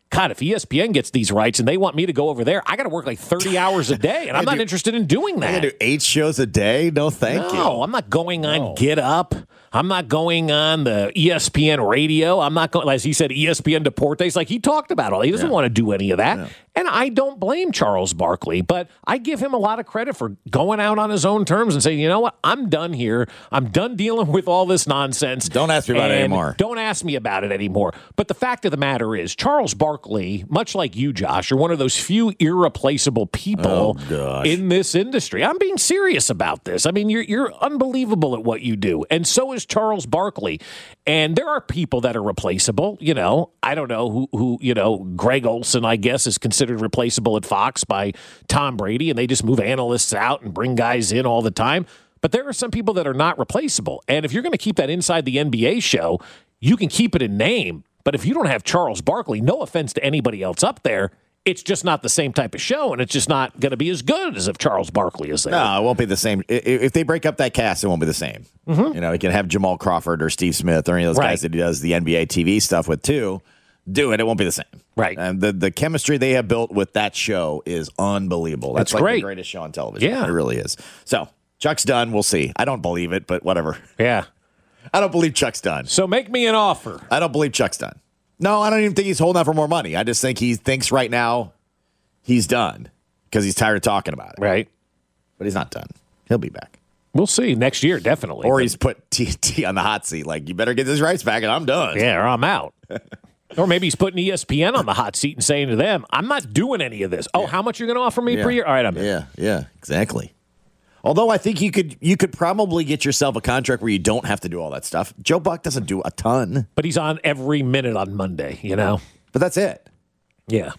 God, if ESPN gets these rights and they want me to go over there, I got to work like 30 hours a day, and I'm not interested in doing that. I do 8 shows a day? No, thank you. No, I'm not going on Get Up. I'm not going on the ESPN radio. I'm not going, as he said, ESPN Deportes. Like he talked about all. He doesn't want to do any of that. Yeah. And I don't blame Charles Barkley, but I give him a lot of credit for going out on his own terms and saying, you know what, I'm done here. I'm done dealing with all this nonsense. Don't ask me about it anymore. Don't ask me about it anymore. But the fact of the matter is, Charles Barkley, much like you, Josh, are one of those few irreplaceable people in this industry. I'm being serious about this. I mean, you're unbelievable at what you do. And so is Charles Barkley. And there are people that are replaceable. You know, I don't know who you know, Greg Olson, I guess, is considered replaceable at Fox by Tom Brady, and they just move analysts out and bring guys in all the time. But there are some people that are not replaceable. And if you're going to keep that inside the NBA show, you can keep it in name. But if you don't have Charles Barkley, no offense to anybody else up there, it's just not the same type of show, and it's just not going to be as good as if Charles Barkley is there. No, it won't be the same. If they break up that cast, it won't be the same. Mm-hmm. You know, he can have Jamal Crawford or Steve Smith or any of those guys that he does the NBA TV stuff with too. Do it. It won't be the same. Right. And the chemistry they have built with that show is unbelievable. That's like the greatest show on television. Yeah. It really is. So Chuck's done. We'll see. I don't believe it, but whatever. Yeah. I don't believe Chuck's done. So make me an offer. I don't believe Chuck's done. No, I don't even think he's holding out for more money. I just think he thinks right now he's done because he's tired of talking about it. Right. But he's not done. He'll be back. We'll see. Next year, definitely. Or he's put TNT on the hot seat. Like, you better get this rights back and I'm done. Yeah, or I'm out. Or maybe he's putting ESPN on the hot seat and saying to them, I'm not doing any of this. Oh, how much are you going to offer me per year? All right, I'm in. Yeah, exactly. Although I think you could probably get yourself a contract where you don't have to do all that stuff. Joe Buck doesn't do a ton. But he's on every minute on Monday, you know? But that's it. Yeah.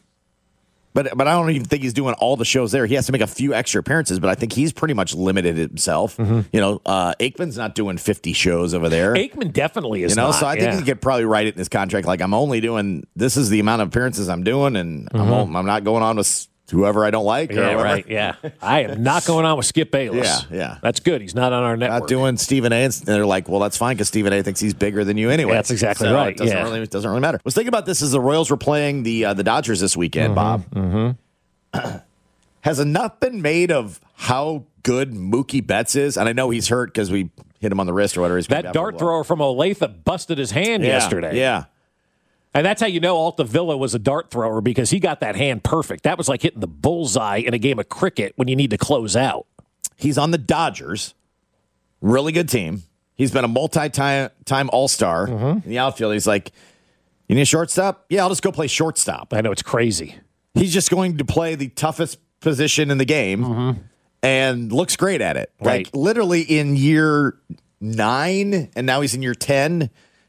But I don't even think he's doing all the shows there. He has to make a few extra appearances, but I think he's pretty much limited himself. Mm-hmm. You know, Aikman's not doing 50 shows over there. Aikman definitely is so I think he could probably write it in his contract like, I'm only doing, this is the amount of appearances I'm doing, and I'm not going on with whoever I don't like. Yeah, right, yeah. I am not going on with Skip Bayless. Yeah. That's good. He's not on our network. Not doing Stephen A. And they're like, well, that's fine because Stephen A. thinks he's bigger than you anyway. That's exactly right. It doesn't really matter. I was thinking about this as the Royals were playing the Dodgers this weekend, Bob. Mm-hmm. Has enough been made of how good Mookie Betts is? And I know he's hurt because we hit him on the wrist or whatever. That dart thrower from Olathe busted his hand yesterday. Yeah. And that's how you know Alta Villa was a dart thrower, because he got that hand perfect. That was like hitting the bullseye in a game of cricket when you need to close out. He's on the Dodgers. Really good team. He's been a multi-time All-Star in the outfield. He's like, you need a shortstop? Yeah, I'll just go play shortstop. I know, it's crazy. He's just going to play the toughest position in the game and looks great at it. Right. Like literally in year 9, and now he's in year 10.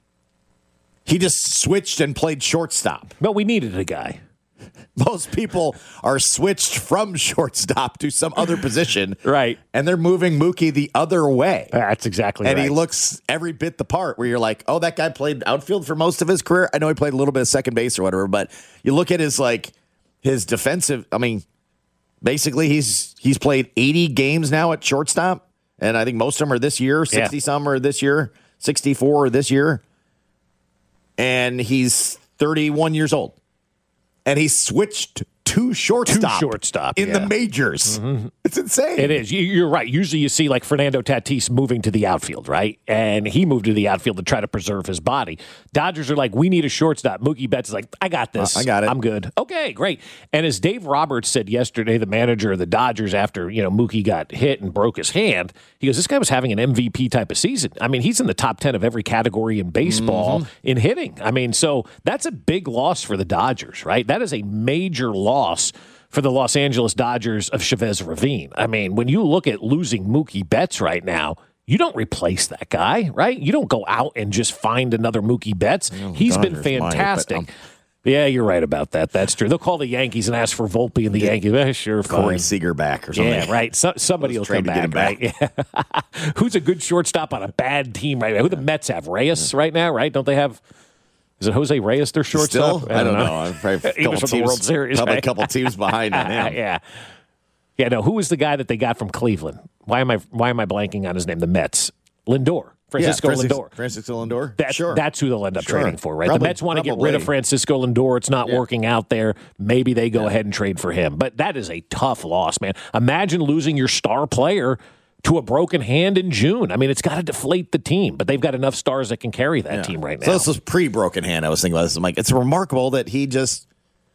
He just switched and played shortstop. But we needed a guy. Most people are switched from shortstop to some other position. Right. And they're moving Mookie the other way. That's exactly right. And he looks every bit the part, where you're like, oh, that guy played outfield for most of his career. I know he played a little bit of second base or whatever, but you look at his defensive, I mean, basically he's played 80 games now at shortstop, and I think most of them are this year, 60-some are this year, 64 are this year. And he's 31 years old. And he switched to shortstop in the majors. Mm-hmm. It's insane. It is. You're right. Usually you see like Fernando Tatis moving to the outfield, right? And he moved to the outfield to try to preserve his body. Dodgers are like, we need a shortstop. Mookie Betts is like, I got this. I got it. I'm good. Okay, great. And as Dave Roberts said yesterday, the manager of the Dodgers, after Mookie got hit and broke his hand, he goes, this guy was having an MVP type of season. I mean, he's in the top 10 of every category in baseball in hitting. I mean, so that's a big loss for the Dodgers, right? That is a major loss for the Los Angeles Dodgers of Chavez Ravine. I mean, when you look at losing Mookie Betts right now, you don't replace that guy, right? You don't go out and just find another Mookie Betts. He's been fantastic. Yeah, you're right about that. That's true. They'll call the Yankees and ask for Volpe and the Yankees. Sure, fine. Corey Seager back or something. Yeah, right. Somebody will come back, right? Yeah. Who's a good shortstop on a bad team right now? Who the Mets have? Reyes right now, right? Don't they have... Is it Jose Reyes their shortstop? Still? I don't know. I'm probably he was from the World Series. Probably right? a couple teams behind him. Yeah. No. Who was the guy that they got from Cleveland? Why am I blanking on his name? The Mets. Lindor. Francisco Lindor. Francisco Lindor? That's who they'll end up trading for, right? Probably, the Mets want to get rid of Francisco Lindor. It's not working out there. Maybe they go ahead and trade for him. But that is a tough loss, man. Imagine losing your star player to a broken hand in June. I mean, it's got to deflate the team, but they've got enough stars that can carry that team right now. So this was pre-broken hand. I was thinking about this. I'm like, it's remarkable that he just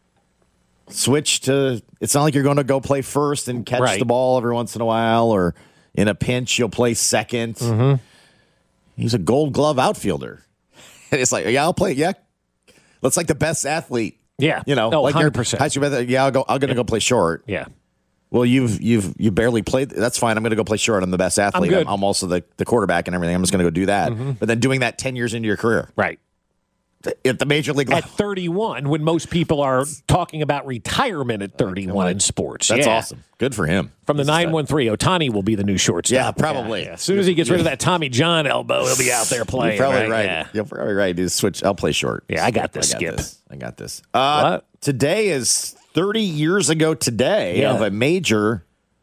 switched to, it's not like you're going to go play first and catch the ball every once in a while, or in a pinch, you'll play second. Mm-hmm. He's a Gold Glove outfielder. And it's like, I'll play. Yeah, looks like the best athlete. Yeah, like 100%. I'm going to go play short. Yeah. Well, you barely played. That's fine. I'm going to go play short. I'm the best athlete. I'm also the quarterback and everything. I'm just going to go do that. Mm-hmm. But then doing that 10 years into your career, right? At the major league level. At 31, when most people are talking about retirement at 31 in sports. That's awesome. Good for him. From the 913, Ohtani will be the new shortstop. Yeah, probably. Yeah. As soon as he gets rid of that Tommy John elbow, he'll be out there playing. You're probably right. Yeah. You're probably right. Dude, switch. I'll play short. Yeah, I got this, Skip. I got this. Today is 30 years ago today of a major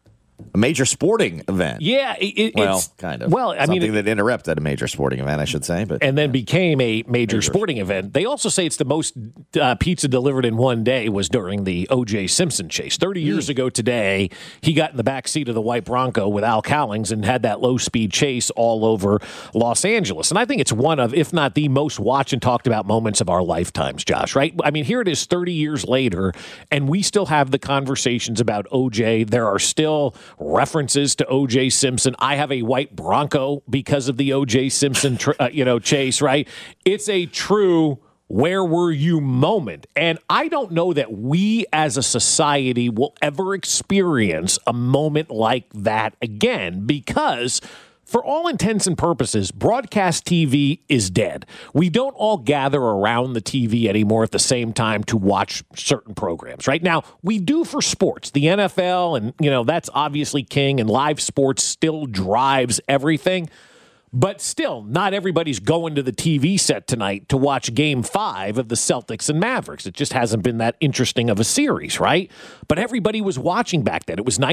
sporting event. Yeah, it's kind of. Well, I mean, that interrupted a major sporting event, I should say, and then became a major sporting event. They also say it's the most pizza delivered in one day was during the O.J. Simpson chase. 30 years ago today, he got in the back seat of the white Bronco with Al Cowlings and had that low-speed chase all over Los Angeles. And I think it's one of, if not the most watched and talked about moments of our lifetimes, Josh, right? I mean, here it is 30 years later, and we still have the conversations about O.J. There are still references to O.J. Simpson. I have a white Bronco because of the O.J. Simpson, chase, right? It's a true where were you moment. And I don't know that we as a society will ever experience a moment like that again, because for all intents and purposes, broadcast TV is dead. We don't all gather around the TV anymore at the same time to watch certain programs, right? Now, we do for sports. The NFL, and, that's obviously king, and live sports still drives everything. But still, not everybody's going to the TV set tonight to watch Game 5 of the Celtics and Mavericks. It just hasn't been that interesting of a series, right? But everybody was watching back then. It was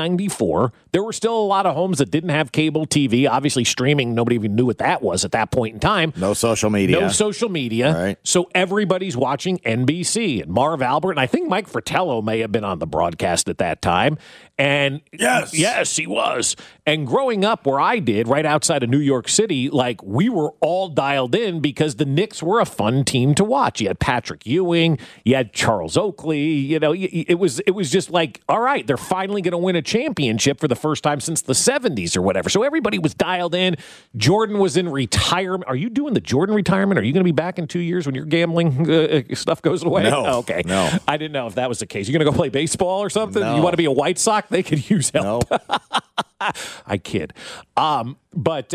1994. There were still a lot of homes that didn't have cable TV. Obviously, streaming, nobody even knew what that was at that point in time. No social media. Right. So everybody's watching NBC. And Marv Albert, and I think Mike Fratello may have been on the broadcast at that time. And yes, he was. And growing up where I did, right outside of New York City, we were all dialed in because the Knicks were a fun team to watch. You had Patrick Ewing, you had Charles Oakley. It was just like, all right, they're finally going to win a championship for the first time since the 70s or whatever. So everybody was dialed in. Jordan was in retirement. Are you doing the Jordan retirement? Are you going to be back in 2 years when your gambling stuff goes away? No. Oh, okay. No. I didn't know if that was the case. You're going to go play baseball or something? No. You want to be a White Sox? They could use help. No. I kid. But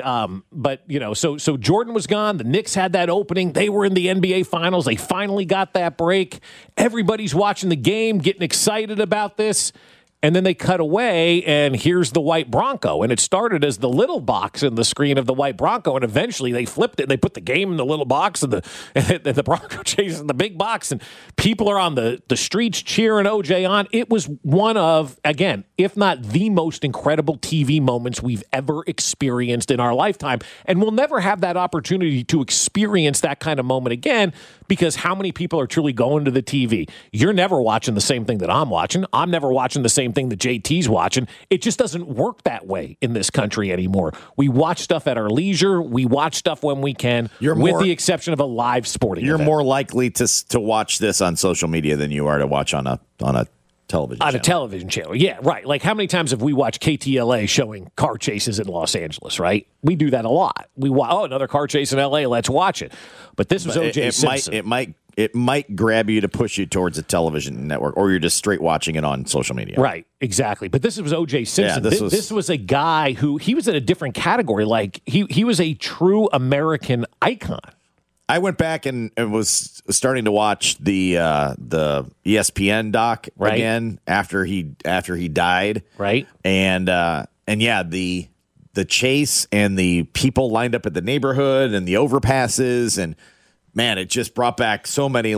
so Jordan was gone. The Knicks had that opening. They were in the NBA Finals. They finally got that break. Everybody's watching the game, getting excited about this. And then they cut away, and here's the white Bronco. And it started as the little box in the screen of the white Bronco, and eventually they flipped it. They put the game in the little box, and the Bronco chases in the big box, and people are on the streets cheering OJ on. It was one of, again, if not the most incredible TV moments we've ever experienced in our lifetime. And we'll never have that opportunity to experience that kind of moment again, because how many people are truly going to the TV? You're never watching the same thing that I'm watching. I'm never watching the same thing that JT's watching. It just doesn't work that way in this country anymore. We watch stuff at our leisure. We watch stuff when we can, with the exception of a live sporting event. You're more likely to watch this on social media than you are to watch on a television channel. A television channel. Yeah, right. Like, how many times have we watched KTLA showing car chases in Los Angeles, right? We do that a lot. We watch, another car chase in LA, let's watch it. But this was O.J. Simpson. It might grab you to push you towards a television network, or you're just straight watching it on social media. Right, exactly. But this was O.J. Simpson. Yeah, this was a guy who, he was in a different category. Like, he was a true American icon. I went back and was starting to watch the ESPN doc again after he died. Right. And yeah, the chase and the people lined up at the neighborhood and the overpasses, and man, it just brought back so many,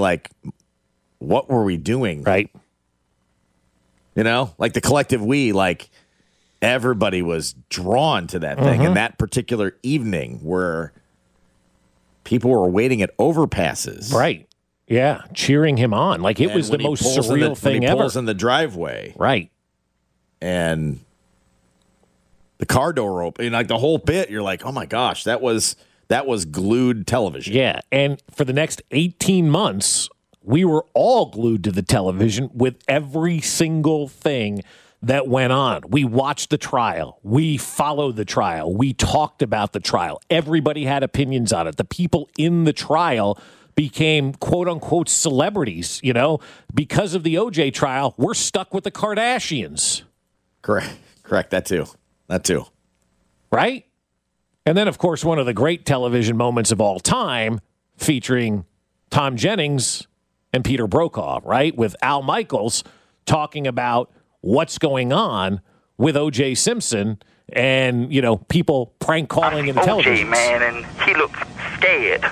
what were we doing? Right. Like the collective we, everybody was drawn to that thing. And that particular evening where people were waiting at overpasses. Right. Yeah. Cheering him on. Like it was the most surreal thing when he ever. Pulls in the driveway. Right. And the car door open, like the whole bit, you're like, oh my gosh, that was glued television. Yeah. And for the next 18 months, we were all glued to the television with every single thing that went on. We watched the trial. We followed the trial. We talked about the trial. Everybody had opinions on it. The people in the trial became quote unquote celebrities, you know, because of the OJ trial. We're stuck with the Kardashians. Correct. That too. Right? And then, of course, one of the great television moments of all time featuring Tom Jennings and Peter Brokaw, right? With Al Michaels talking about what's going on with O.J. Simpson and, you know, people prank calling in the television. O.J., man, and he looks scared.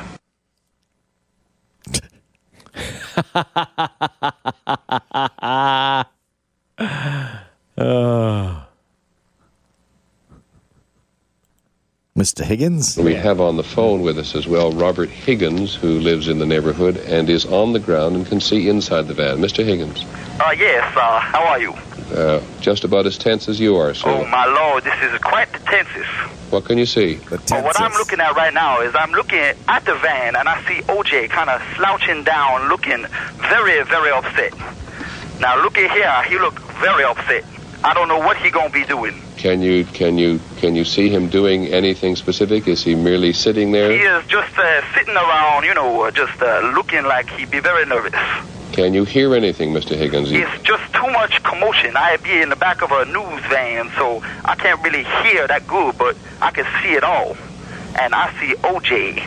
Mr. Higgins? We have on the phone with us as well Robert Higgins, who lives in the neighborhood and is on the ground and can see inside the van. Mr. Higgins. Yes, how are you? Just about as tense as you are, sir. Oh, my Lord, this is quite the tensest. What can you see? What I'm looking at right now is I'm looking at the van, and I see O.J. kind of slouching down, looking very, very upset. Now, look at here. He look very upset. I don't know what he going to be doing. Can you see him doing anything specific? Is he merely sitting there? He is just sitting around, you know, just looking like he'd be very nervous. Can you hear anything, Mr. Higgins? It's just too much commotion. I be in the back of a news van, so I can't really hear that good, but I can see it all. And I see O.J.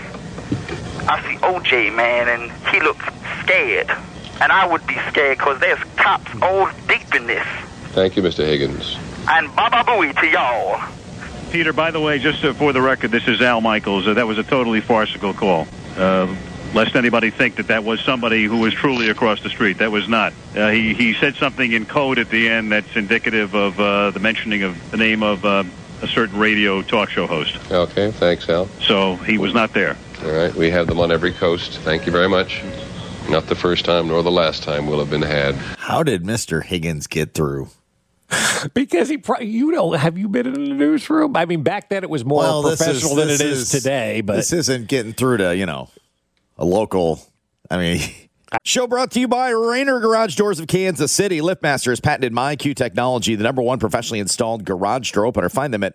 Man, and he looks scared. And I would be scared because there's cops all deep in this. Thank you, Mr. Higgins. And Baba Booey to y'all. Peter, by the way, just for the record, this is Al Michaels. That was a totally farcical call. Lest anybody think that was somebody who was truly across the street. That was not. He said something in code at the end that's indicative of the mentioning of the name of a certain radio talk show host. Okay, thanks, Al. So he was not there. All right, we have them on every coast. Thank you very much. Not the first time nor the last time will have been had. How did Mr. Higgins get through? Because have you been in the newsroom? I mean, back then it was more professional than it is today. But this isn't getting through to, you know, a local. I mean, show brought to you by Rainer Garage Doors of Kansas City. LiftMaster has patented MyQ technology, the #1 professionally installed garage door opener. Find them at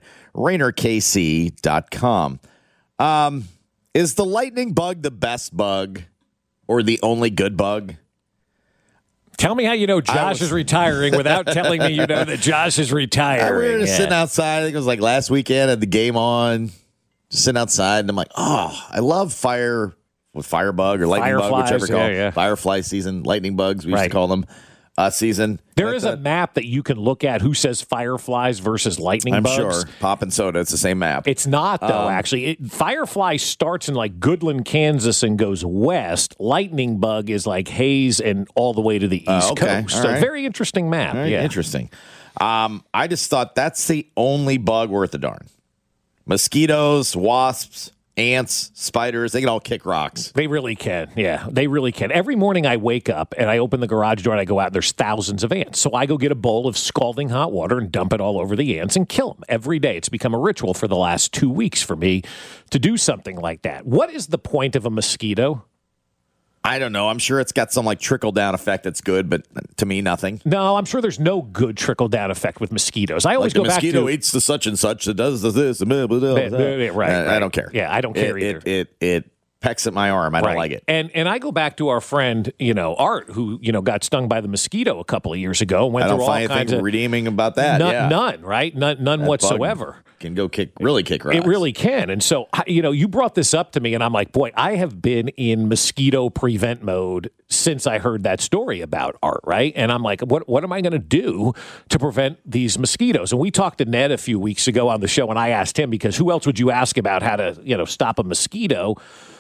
RainerKC.com. Is the lightning bug the best bug or the only good bug? Tell me how you know Josh is retiring without telling me you know that Josh is retiring. We were just sitting outside. I think it was like last weekend. Had the game on. Just sitting outside, and I'm like, oh, I love firebug or lightning bug, whichever you call it. Firefly season, lightning bugs, we used to call them. Season. There is a map that you can look at who says fireflies versus lightning bugs. I'm sure. Pop and Soda, it's the same map. It's not, though, actually. Firefly starts in, like, Goodland, Kansas and goes west. Lightning bug is, like, Hayes and all the way to the East Coast. So very interesting map. Interesting. I just thought that's the only bug worth a darn. Mosquitoes, wasps, ants, spiders, they can all kick rocks. They really can. Yeah, they really can. Every morning I wake up and I open the garage door and I go out and there's thousands of ants. So I go get a bowl of scalding hot water and dump it all over the ants and kill them every day. It's become a ritual for the last 2 weeks for me to do something like that. What is the point of a mosquito? I don't know. I'm sure it's got some like trickle down effect that's good, but to me, nothing. No, I'm sure there's no good trickle down effect with mosquitoes. I always go back to mosquito eats the such and such that does this. Blah, blah, blah, right. I don't care. Yeah, I don't care either. It pecks at my arm. I don't like it. And I go back to our friend, Art, who got stung by the mosquito a couple of years ago. I don't find anything redeeming about that. None, right? None whatsoever. Can go really kick rocks. It really can. And so, you brought this up to me, and I'm like, boy, I have been in mosquito prevent mode since I heard that story about Art, right? And I'm like, what am I going to do to prevent these mosquitoes? And we talked to Ned a few weeks ago on the show, and I asked him, because who else would you ask about how to, stop a mosquito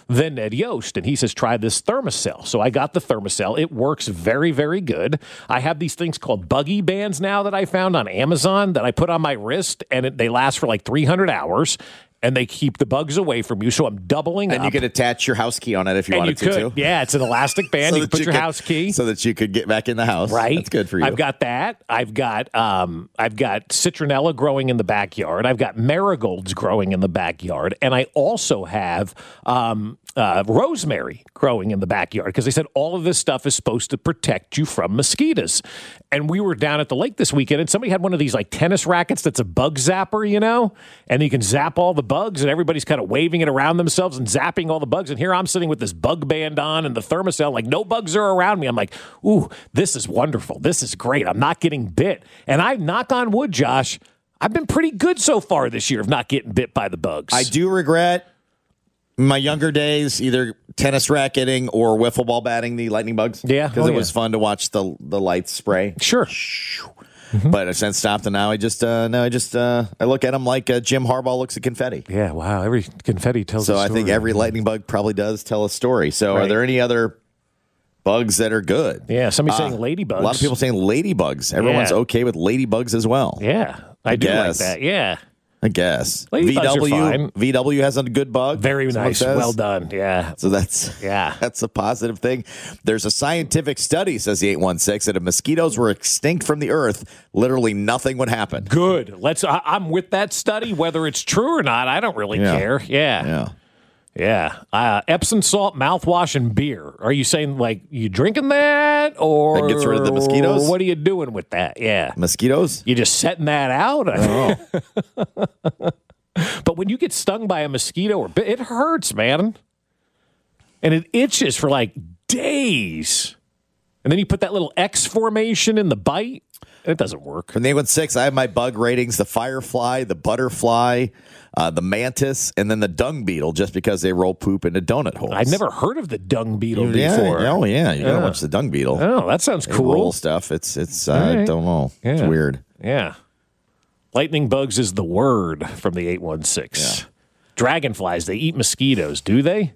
than Ned Yost. And he says, try this Thermacell. So I got the Thermacell. It works very, very good. I have these things called buggy bands now that I found on Amazon that I put on my wrist, and they last for like 300 hours. And they keep the bugs away from you, so I'm doubling and up. you could attach your house key on it if you wanted to, too. Yeah, it's an elastic band. You can put your house key. So that you could get back in the house. Right. That's good for you. I've got that. I've got citronella growing in the backyard. I've got marigolds growing in the backyard. And I also have rosemary growing in the backyard because they said all of this stuff is supposed to protect you from mosquitoes. And we were down at the lake this weekend, and somebody had one of these like tennis rackets that's a bug zapper, you know, and you can zap all the bugs, and everybody's kind of waving it around themselves and zapping all the bugs. And here I'm sitting with this bug band on and the Thermacell, like no bugs are around me. I'm like, ooh, this is wonderful. This is great. I'm not getting bit. And I knock on wood, Josh, I've been pretty good so far this year of not getting bit by the bugs. I do regret my younger days, either tennis racketing or wiffle ball batting the lightning bugs. Yeah. Because it was fun to watch the lights spray. Sure. But I since stopped, and now I look at them like Jim Harbaugh looks at confetti. Yeah, wow. Every confetti tells a story. So I think every lightning bug probably does tell a story. So Are there any other bugs that are good? Yeah, somebody's saying ladybugs. A lot of people saying ladybugs. Everyone's okay with ladybugs as well. Yeah, I do like that. Yeah. I guess. Ladybugs are fine. VW has a good bug. Very nice. Well done. Yeah. So that's a positive thing. There's a scientific study, says the 816, that if mosquitoes were extinct from the earth, literally nothing would happen. Good. I'm with that study, whether it's true or not. I don't really care. Yeah. Epsom salt, mouthwash, and beer. Are you saying like you drinking that, or that gets rid of the mosquitoes? What are you doing with that? Yeah, mosquitoes. You just setting that out? Oh. But when you get stung by a mosquito or it hurts, man, and it itches for like days, and then you put that little X formation in the bite. It doesn't work. From the 816, I have my bug ratings: the firefly, the butterfly, the mantis, and then the dung beetle, just because they roll poop into donut holes. I'd never heard of the dung beetle before. Oh, yeah. You gotta watch the dung beetle. Oh, that sounds cool. Roll stuff. It's I don't know. Yeah. It's weird. Yeah. Lightning bugs is the word from the 816. Yeah. Dragonflies, they eat mosquitoes, do they?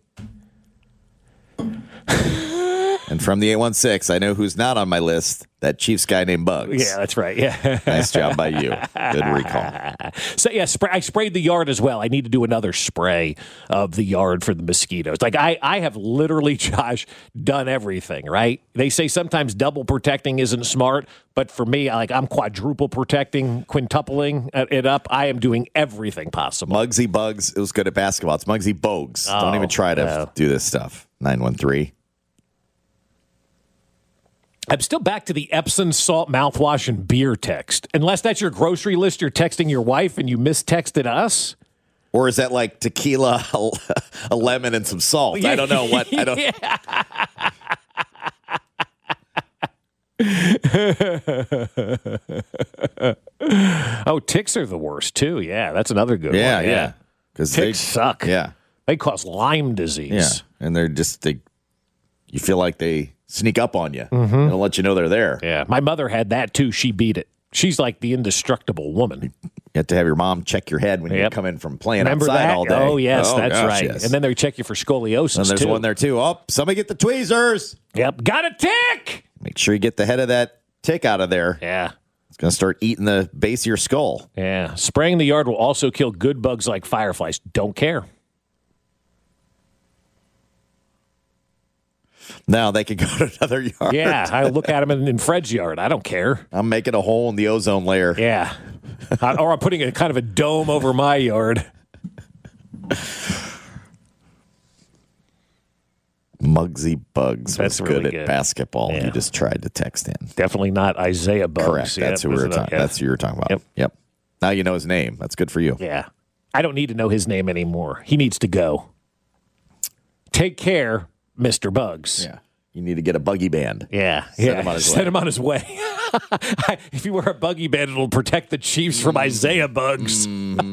And from the 816, I know who's not on my list. That Chiefs guy named Bugs. Yeah, that's right. Yeah. Nice job by you. Good recall. So, yeah, I sprayed the yard as well. I need to do another spray of the yard for the mosquitoes. Like, I have literally, Josh, done everything, right? They say sometimes double protecting isn't smart, but for me, I'm quadruple protecting, quintupling it up. I am doing everything possible. Muggsy Bugs, it was good at basketball. It's Muggsy Bogues. Don't even try to do this stuff. 913. I'm still back to the Epsom salt mouthwash and beer text. Unless that's your grocery list, you're texting your wife and you mistexted us. Or is that like tequila, a lemon, and some salt? I don't know what. I don't. Oh, ticks are the worst too. Yeah, that's another good one. Yeah. Because ticks suck. Yeah, they cause Lyme disease. Yeah, and they're just you feel like they sneak up on you. Mm-hmm. They'll let you know they're there. Yeah, my mother had that too. She beat it. She's like the indestructible woman. You have to have your mom check your head when you come in from playing outside that? all day. Oh, yes, that's right. Yes. And then they check you for scoliosis, and there's one there, too. Oh, somebody get the tweezers. Yep, got a tick. Make sure you get the head of that tick out of there. Yeah. It's going to start eating the base of your skull. Yeah. Spraying the yard will also kill good bugs like fireflies. Don't care. Now they can go to another yard. Yeah, I look at them in Fred's yard. I don't care. I'm making a hole in the ozone layer. Yeah. Or I'm putting a kind of a dome over my yard. Muggsy Bugs That's was really good at basketball. Yeah. You just tried to text in. Definitely not Isaiah Bugs. Correct. That's who we were talking. That's who you were talking about. Yep. Now you know his name. That's good for you. Yeah. I don't need to know his name anymore. He needs to go. Take care, Mr. Bugs. Yeah. You need to get a buggy band. Yeah. Send him on his way. If you wear a buggy band, it'll protect the Chiefs from Isaiah Bugs.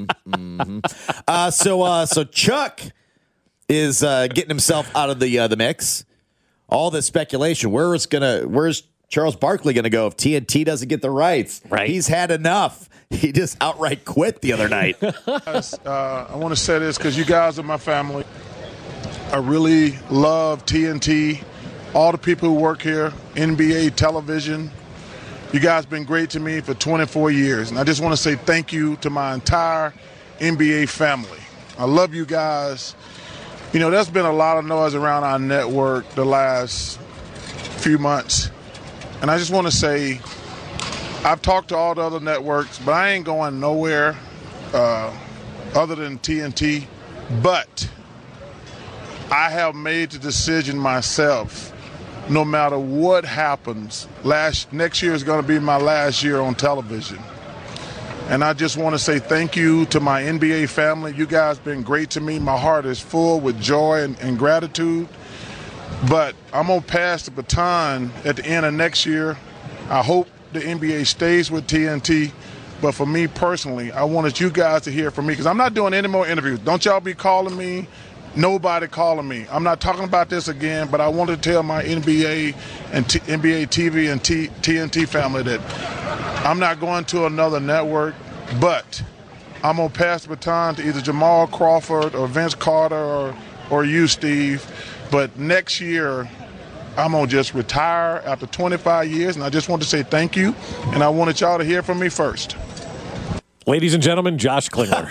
So Chuck is getting himself out of the mix. All this speculation. Where's Charles Barkley going to go if TNT doesn't get the rights? Right. He's had enough. He just outright quit the other night. I want to say this because you guys are my family. I really love TNT, all the people who work here, NBA television. You guys been great to me for 24 years, and I just want to say thank you to my entire NBA family. I love you guys. You know, there's been a lot of noise around our network the last few months, and I just want to say I've talked to all the other networks, but I ain't going nowhere other than TNT. But I have made the decision myself, no matter what happens, next year is going to be my last year on television. And I just want to say thank you to my NBA family. You guys been great to me. My heart is full with joy and gratitude. But I'm going to pass the baton at the end of next year. I hope the NBA stays with TNT. But for me personally, I wanted you guys to hear from me because I'm not doing any more interviews. Don't y'all be calling me. Nobody calling me. I'm not talking about this again, but I want to tell my NBA and NBA TV and TNT family that I'm not going to another network, but I'm going to pass the baton to either Jamal Crawford or Vince Carter or you, Steve. But next year, I'm going to just retire after 25 years, and I just want to say thank you, and I wanted y'all to hear from me first. Ladies and gentlemen, Josh Klingler.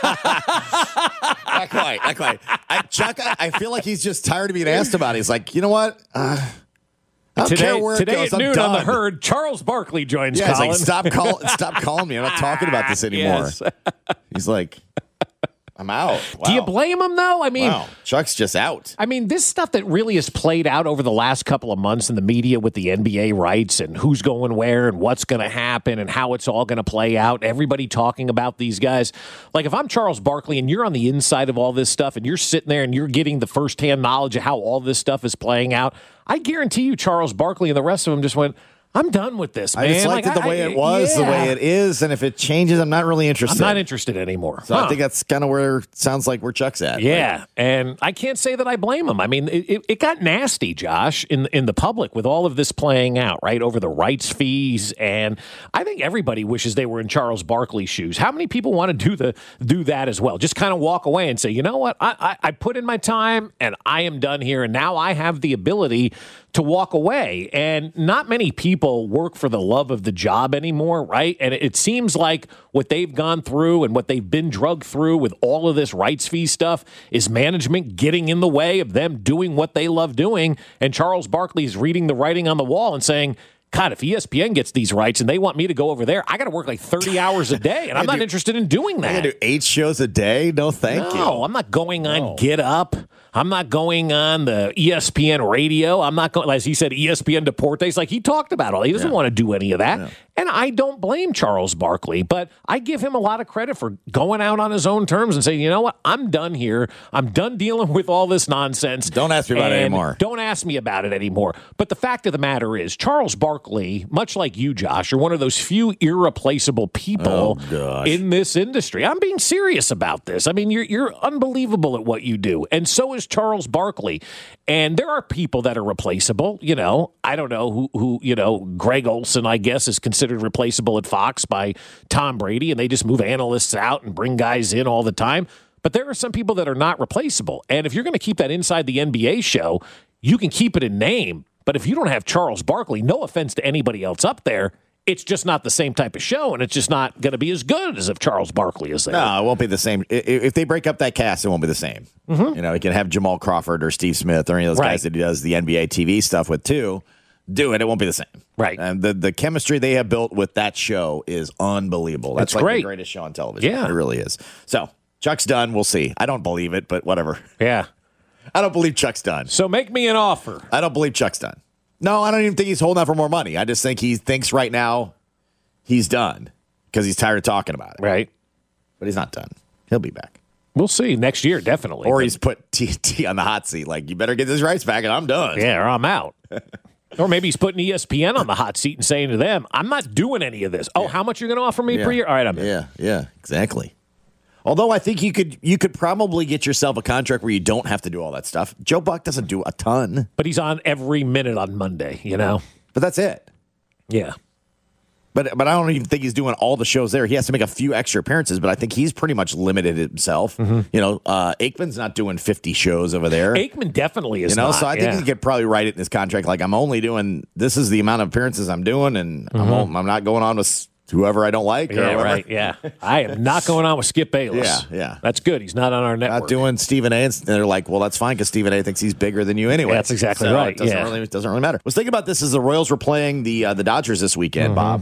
Not quite. Chuck, I feel like he's just tired of being asked about it. He's like, you know what? I don't care where it goes. At noon done. on The Herd, Charles Barkley joins Colin. He's like, stop calling me. I'm not talking about this anymore. Yes. He's like, I'm out. Wow. Do you blame him, though? I mean, wow. Chuck's just out. I mean, this stuff that really has played out over the last couple of months in the media with the NBA rights and who's going where and what's going to happen and how it's all going to play out, everybody talking about these guys. Like, if I'm Charles Barkley and you're on the inside of all this stuff and you're sitting there and you're getting the firsthand knowledge of how all this stuff is playing out, I guarantee you Charles Barkley and the rest of them just went, I'm done with this, man. I just liked it the way it was, the way it is, and if it changes, I'm not really interested. I'm not interested anymore. So I think that's kind of where sounds like where Chuck's at. Yeah, and I can't say that I blame him. I mean, it got nasty, Josh, in the public with all of this playing out, right, over the rights fees, and I think everybody wishes they were in Charles Barkley's shoes. How many people want to do that as well? Just kind of walk away and say, you know what, I put in my time, and I am done here, and now I have the ability to walk away. And not many people work for the love of the job anymore, right? And it seems like what they've gone through and what they've been drugged through with all of this rights fee stuff is management getting in the way of them doing what they love doing. And Charles Barkley's reading the writing on the wall and saying, God, if ESPN gets these rights and they want me to go over there, I got to work like 30 hours a day, and I'm not interested in doing that. I got to do 8 shows a day? No, thank you. No, I'm not going on Get Up. I'm not going on the ESPN radio. I'm not going, as he said, ESPN Deportes. Like, he talked about all. He doesn't want to do any of that. Yeah. And I don't blame Charles Barkley, but I give him a lot of credit for going out on his own terms and saying, you know what, I'm done here. I'm done dealing with all this nonsense. Don't ask me about it anymore. Don't ask me about it anymore. But the fact of the matter is, Charles Barkley, much like you, Josh, are one of those few irreplaceable people in this industry. I'm being serious about this. I mean, you're unbelievable at what you do, and so is Charles Barkley. And there are people that are replaceable. You know, I don't know who you know, Greg Olson, I guess, is considered replaceable at Fox by Tom Brady, and they just move analysts out and bring guys in all the time. But there are some people that are not replaceable. And if you're going to keep that inside the NBA show, you can keep it in name. But if you don't have Charles Barkley, no offense to anybody else up there, it's just not the same type of show, and it's just not going to be as good as if Charles Barkley is there. No, it won't be the same. If they break up that cast, it won't be the same. Mm-hmm. You know, he can have Jamal Crawford or Steve Smith or any of those guys that he does the NBA TV stuff with too. Do it. It won't be the same. Right. And the chemistry they have built with that show is unbelievable. That's like great. The greatest show on television. Yeah. It really is. So, Chuck's done. We'll see. I don't believe it, but whatever. Yeah. I don't believe Chuck's done. So make me an offer. I don't believe Chuck's done. No, I don't even think he's holding out for more money. I just think he thinks right now he's done because he's tired of talking about it. Right. But he's not done. He'll be back. We'll see next year, definitely. Or he's put TNT on the hot seat. Like, you better get this rights back and I'm done. Yeah, or I'm out. Or maybe he's putting ESPN on the hot seat and saying to them, I'm not doing any of this. Oh, how much are you going to offer me per year? All right, I'm in. Yeah, exactly. Although I think you could probably get yourself a contract where you don't have to do all that stuff. Joe Buck doesn't do a ton. But he's on every minute on Monday, you know? But that's it. Yeah. But I don't even think he's doing all the shows there. He has to make a few extra appearances, but I think he's pretty much limited himself. Aikman's not doing 50 shows over there. Aikman definitely is not. So I think he could probably write it in his contract like, I'm only doing, this is the amount of appearances I'm doing, and I'm not going on with whoever I don't like. Yeah, right. Yeah. I am not going on with Skip Bayless. Yeah. That's good. He's not on our network. Not doing Stephen A. And they're like, well, that's fine because Stephen A. thinks he's bigger than you anyway. That's exactly right. It doesn't really matter. I was thinking about this as the Royals were playing the Dodgers this weekend, Bob.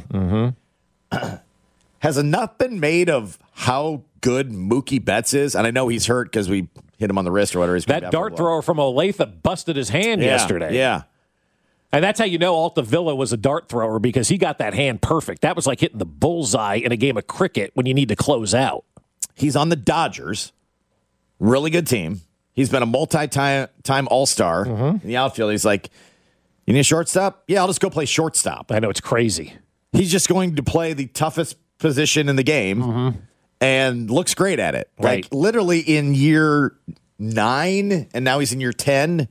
Has enough been made of how good Mookie Betts is? And I know he's hurt because we hit him on the wrist or whatever. That dart thrower from Olathe busted his hand yesterday. Yeah. And that's how you know Alta Villa was a dart thrower, because he got that hand perfect. That was like hitting the bullseye in a game of cricket when you need to close out. He's on the Dodgers. Really good team. He's been a multi-time All-Star in the outfield. He's like, you need a shortstop? Yeah, I'll just go play shortstop. I know, it's crazy. He's just going to play the toughest position in the game and looks great at it. Right. Like literally in year 9, and now he's in year 10,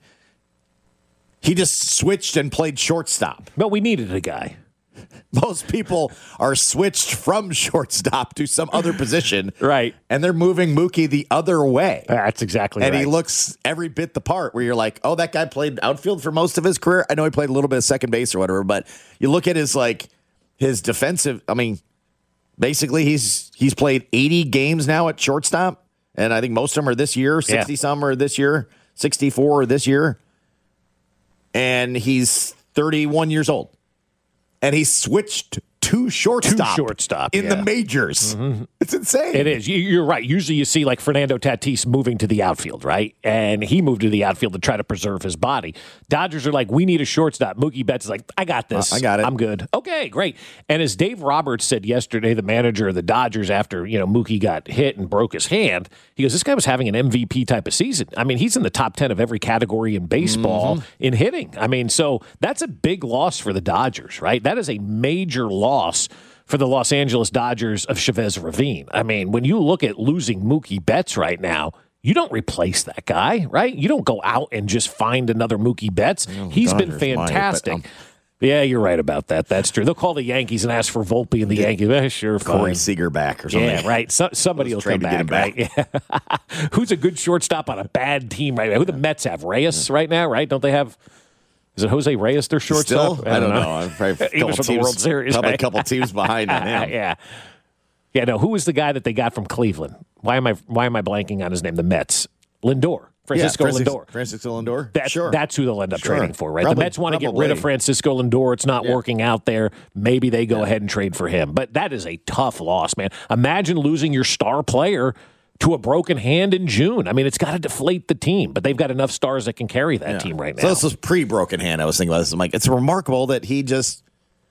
he just switched and played shortstop. But we needed a guy. Most people are switched from shortstop to some other position. Right. And they're moving Mookie the other way. That's exactly and right. And he looks every bit the part, where you're like, oh, that guy played outfield for most of his career. I know he played a little bit of second base or whatever, but you look at his defensive, I mean, basically he's played 80 games now at shortstop, and I think most of them are this year, 60-some are this year, 64 are this year. And he's 31 years old. And he switched to shortstop in the majors. It's insane. It is. You're right. Usually you see like Fernando Tatis moving to the outfield, right? And he moved to the outfield to try to preserve his body. Dodgers are like, we need a shortstop. Mookie Betts is like, I got this. I got it. I'm good. Okay, great. And as Dave Roberts said yesterday, the manager of the Dodgers, after Mookie got hit and broke his hand, he goes, this guy was having an MVP type of season. I mean, he's in the top 10 of every category in baseball in hitting. I mean, so that's a big loss for the Dodgers, right? That is a major loss for the Los Angeles Dodgers of Chavez Ravine. I mean, when you look at losing Mookie Betts right now, you don't replace that guy, right? You don't go out and just find another Mookie Betts. He's been fantastic. Yeah, you're right about that. That's true. They'll call the Yankees and ask for Volpe, and the Yankees, sure, fine. Corey Seager back or something. Yeah, right. Somebody will come back, right? Yeah. Who's a good shortstop on a bad team right now? Who the Mets have? Reyes right now, right? Don't they have... Is it Jose Reyes their shortstop? Still? I don't know. I'm probably he was from the World Series. Probably right? a couple teams behind on him. Yeah, no, who was the guy that they got from Cleveland? Why am I blanking on his name? The Mets. Lindor. Francisco Lindor. Francisco Lindor? That's who they'll end up trading for, right? The Mets want to get rid of Francisco Lindor. It's not working out there. Maybe they go ahead and trade for him. But that is a tough loss, man. Imagine losing your star player to a broken hand in June. I mean, it's got to deflate the team, but they've got enough stars that can carry that team right now. So this was pre-broken hand. I was thinking about this. I'm like, it's remarkable that he just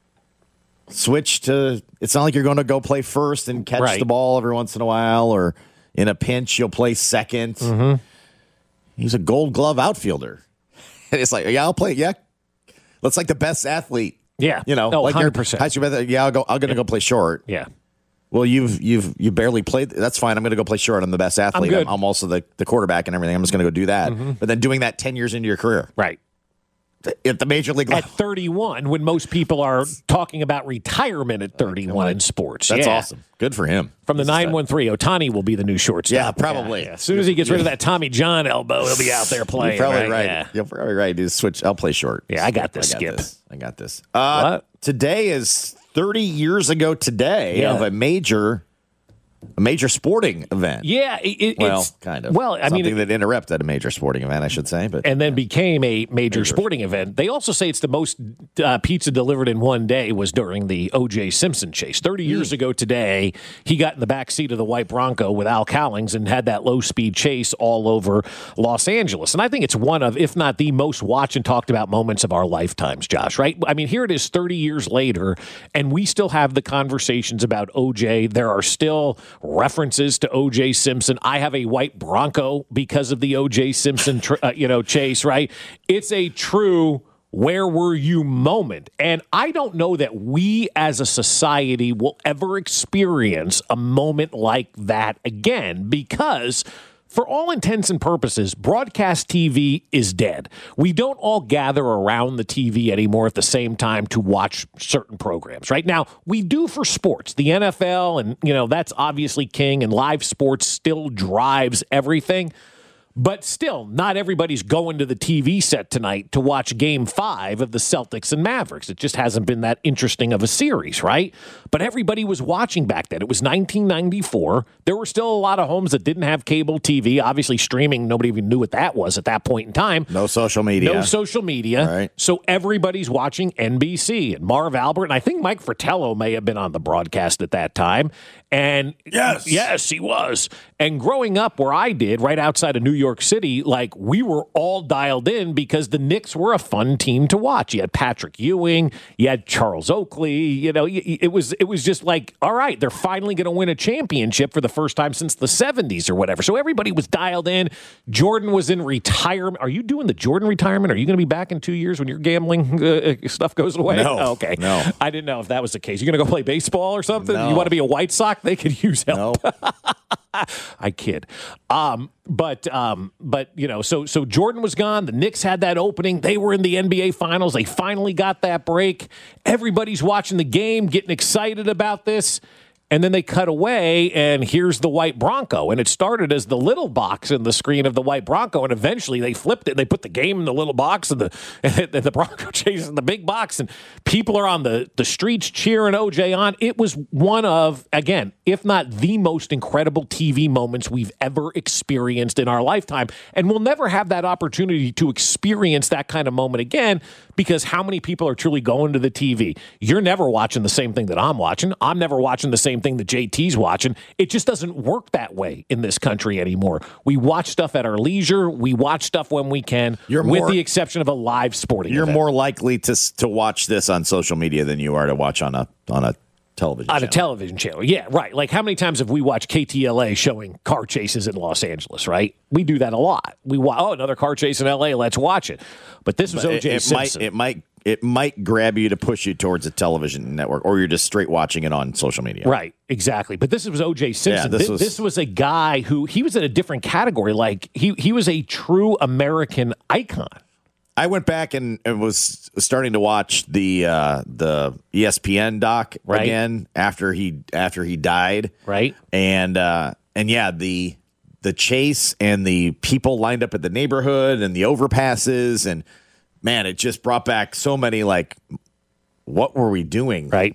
switched to, it's not like you're going to go play first and catch the ball every once in a while, or in a pinch, you'll play second. He's a Gold Glove outfielder. And it's like, I'll play. Yeah. That's like the best athlete. Yeah. Like 100%. I'm going to go play short. Yeah. Well, you barely played. That's fine. I'm going to go play short. I'm the best athlete. I'm also the quarterback and everything. I'm just going to go do that. But then doing that 10 years into your career. Right. At the major league level. At 31, when most people are talking about retirement at 31 in sports. That's awesome. Good for him. From the 913, Ohtani will be the new shortstop. Yeah, probably. As soon as he gets rid of that Tommy John elbow, he'll be out there playing. You're probably right. Yeah. You're probably right. Dude, switch. I'll play short. Yeah, I got this, Skip. I got this. Today is 30 years ago today of a major sporting event. Yeah, it's kind of. Well, I mean, something that interrupted a major sporting event, I should say, but and then became a major sporting event. They also say it's the most pizza delivered in one day was during the O.J. Simpson chase. 30 years ago today, he got in the back seat of the white Bronco with Al Cowlings and had that low-speed chase all over Los Angeles. And I think it's one of, if not the most watched and talked about moments of our lifetimes, Josh, right? I mean, here it is 30 years later, and we still have the conversations about O.J. There are still references to O.J. Simpson. I have a white Bronco because of the O.J. Simpson, chase, right? It's a true where were you moment. And I don't know that we as a society will ever experience a moment like that again, because for all intents and purposes, broadcast TV is dead. We don't all gather around the TV anymore at the same time to watch certain programs. Right now, we do for sports. The NFL, and that's obviously king, and live sports still drives everything. But still, not everybody's going to the TV set tonight to watch Game 5 of the Celtics and Mavericks. It just hasn't been that interesting of a series, right? But everybody was watching back then. It was 1994. There were still a lot of homes that didn't have cable TV. Obviously, streaming, nobody even knew what that was at that point in time. No social media. Right. So everybody's watching NBC. And Marv Albert, and I think Mike Fratello may have been on the broadcast at that time. And yes, he was. And growing up where I did, right outside of New York City, like, we were all dialed in because the Knicks were a fun team to watch. You had Patrick Ewing, you had Charles Oakley. It was just like, all right, they're finally going to win a championship for the first time since the 70s or whatever. So everybody was dialed in. Jordan was in retirement. Are you doing the Jordan retirement? Are you going to be back in 2 years when your gambling stuff goes away? No. Oh, okay. No. I didn't know if that was the case. You're going to go play baseball or something? No. You want to be a White Sox? They could use help. No. I kid. But so Jordan was gone. The Knicks had that opening. They were in the NBA Finals. They finally got that break. Everybody's watching the game, getting excited about this. And then they cut away, and here's the white Bronco. And it started as the little box in the screen of the white Bronco, and eventually they flipped it, and they put the game in the little box, and the Bronco chases in the big box, and people are on the streets cheering OJ on. It was one of, again, if not the most incredible TV moments we've ever experienced in our lifetime. And we'll never have that opportunity to experience that kind of moment again, because how many people are truly going to the TV? You're never watching the same thing that I'm watching. I'm never watching the same thing that JT's watching. It just doesn't work that way in this country anymore. We watch stuff at our leisure. We watch stuff when we can, with the exception of a live sporting event. You're more likely to watch this on social media than you are to watch on a television channel. On a television channel, yeah, right. Like, how many times have we watched KTLA showing car chases in Los Angeles, right? We do that a lot. We watch, another car chase in LA, let's watch it. But this was O.J. Simpson. It might grab you to push you towards a television network, or you're just straight watching it on social media. Right, exactly. But this was O.J. Simpson. Yeah, this was a guy who, he was in a different category. Like, he was a true American icon. I went back and was starting to watch the ESPN doc again after he died. Right. And yeah, the chase and the people lined up at the neighborhood and the overpasses, and man, it just brought back so many, like, what were we doing? Right.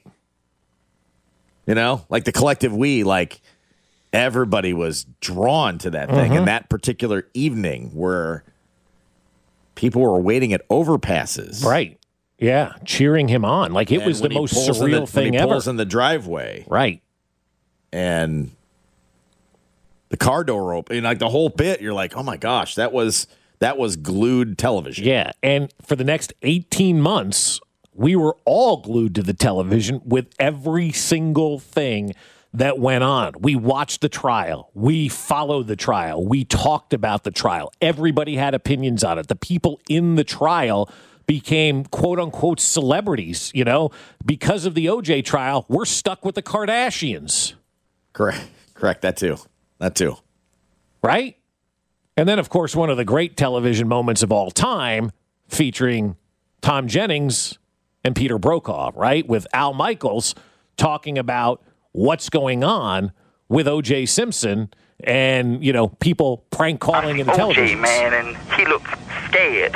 Like the collective we, like, everybody was drawn to that thing. And that particular evening where people were waiting at overpasses. Right. Yeah. Cheering him on. Like, it was the most surreal thing ever. When he pulls in the driveway. Right. And the car door open. Like, the whole bit, you're like, oh my gosh, that was glued television. Yeah. And for the next 18 months, we were all glued to the television with every single thing that went on. We watched the trial. We followed the trial. We talked about the trial. Everybody had opinions on it. The people in the trial became quote-unquote celebrities, because of the OJ trial. We're stuck with the Kardashians. Correct. That too. Right? And then, of course, one of the great television moments of all time, featuring Tom Jennings and Peter Brokaw, right? With Al Michaels talking about what's going on with O.J. Simpson and, people prank calling in television. O.J., man, and he looks scared.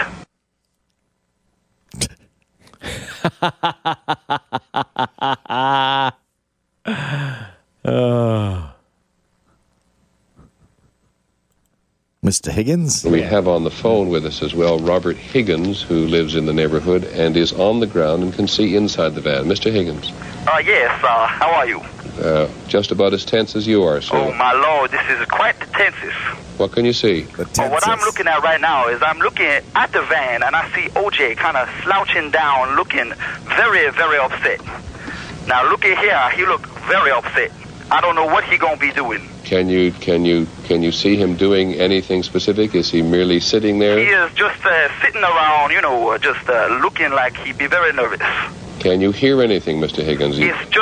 Mr. Higgins? We have on the phone with us as well Robert Higgins, who lives in the neighborhood and is on the ground and can see inside the van. Mr. Higgins. Yes, how are you? Just about as tense as you are, sir. Oh, my Lord, this is quite the tensest. What can you see? What I'm looking at right now is I'm looking at the van, and I see OJ kind of slouching down, looking very, very upset. Now, look at here. He look very upset. I don't know what he going to be doing. Can you see him doing anything specific? Is he merely sitting there? He is just sitting around, just looking like he'd be very nervous. Can you hear anything, Mr. Higgins? It's just too much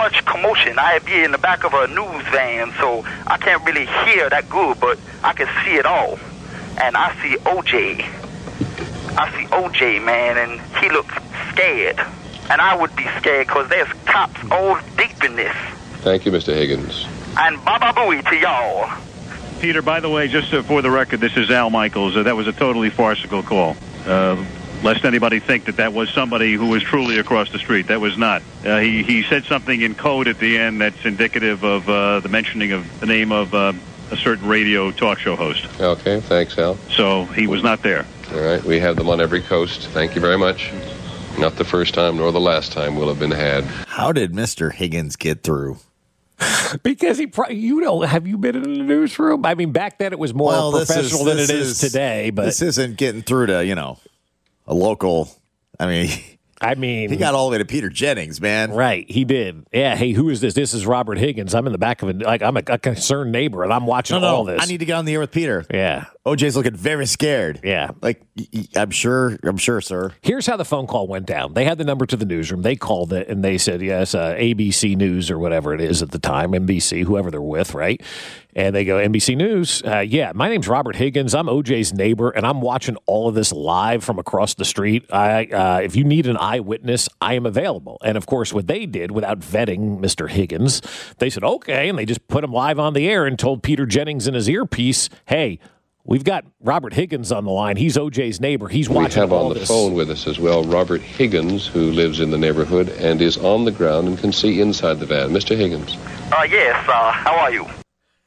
much commotion. I be in the back of a news van, so I can't really hear that good, but I can see it all. And I see OJ. I see OJ, man, and he looks scared. And I would be scared because there's cops all deep in this. Thank you, Mr. Higgins. And baba booey to y'all. Peter, by the way, just for the record, this is Al Michaels. That was a totally farcical call. Lest anybody think that was somebody who was truly across the street. That was not. He said something in code at the end that's indicative of the mentioning of the name of a certain radio talk show host. Okay, thanks, Al. So he was not there. All right, we have them on every coast. Thank you very much. Not the first time nor the last time will have been had. How did Mr. Higgins get through? Because have you been in the newsroom? I mean, back then it was more professional than it is today. But this isn't getting through to, a local. I mean, he got all the way to Peter Jennings, man. Right, he did. Yeah. Hey, who is this? This is Robert Higgins. I'm in the back of I'm a concerned neighbor, and I'm watching all this. I need to get on the air with Peter. Yeah. OJ's looking very scared. Yeah. Like, I'm sure, sir. Here's how the phone call went down. They had the number to the newsroom. They called it, and they said, yes, ABC News or whatever it is at the time, NBC, whoever they're with, right? And they go, NBC News, yeah, my name's Robert Higgins. I'm OJ's neighbor, and I'm watching all of this live from across the street. If you need an eyewitness, I am available. And, of course, what they did, without vetting Mr. Higgins, they said, okay, and they just put him live on the air and told Peter Jennings in his earpiece, hey, we've got Robert Higgins on the line. He's OJ's neighbor. He's watching all this. We have on the phone with us as well Robert Higgins, who lives in the neighborhood and is on the ground and can see inside the van. Mr. Higgins. Yes, how are you?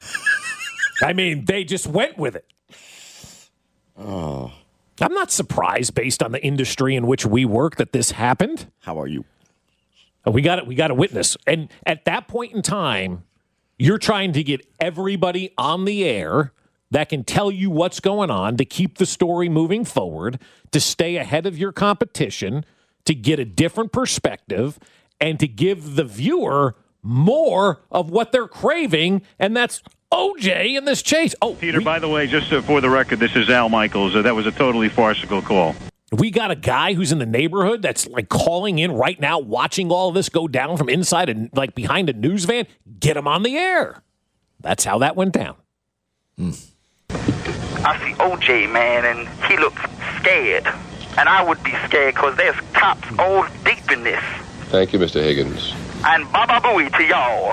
I mean, they just went with it. Oh. I'm not surprised, based on the industry in which we work, that this happened. How are you? We got a witness. And at that point in time, you're trying to get everybody on the air that can tell you what's going on, to keep the story moving forward, to stay ahead of your competition, to get a different perspective, and to give the viewer more of what they're craving, and that's OJ in this chase. Oh, Peter, by the way, just for the record, this is Al Michaels. That was a totally farcical call. We got a guy who's in the neighborhood that's like calling in right now, watching all of this go down from inside and like behind a news van. Get him on the air. That's how that went down. I see OJ, man, and he looks scared. And I would be scared because there's cops all deep in this. Thank you, Mr. Higgins. And baba booey to y'all.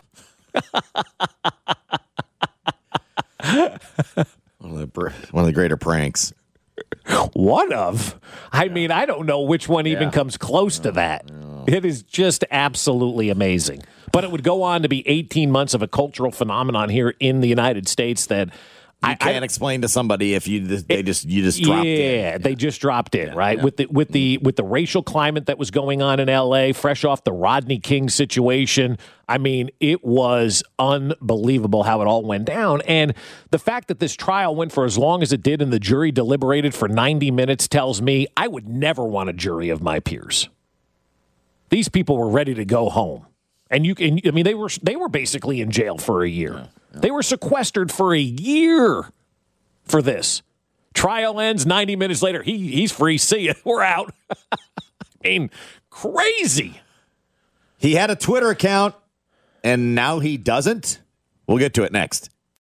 One of the greater pranks. One of? I mean, I don't know which one even comes close to that. It is just absolutely amazing. But it would go on to be 18 months of a cultural phenomenon here in the United States that you can't explain to somebody if you just dropped in. Yeah, they just dropped in, right? With the racial climate that was going on in LA, fresh off the Rodney King situation. I mean, it was unbelievable how it all went down. And the fact that this trial went for as long as it did and the jury deliberated for 90 minutes tells me I would never want a jury of my peers. These people were ready to go home. And they were basically in jail for a year. Yeah. They were sequestered for a year for this. Trial ends 90 minutes later. He's free. See ya. We're out. I mean, crazy. He had a Twitter account, and now he doesn't. We'll get to it next.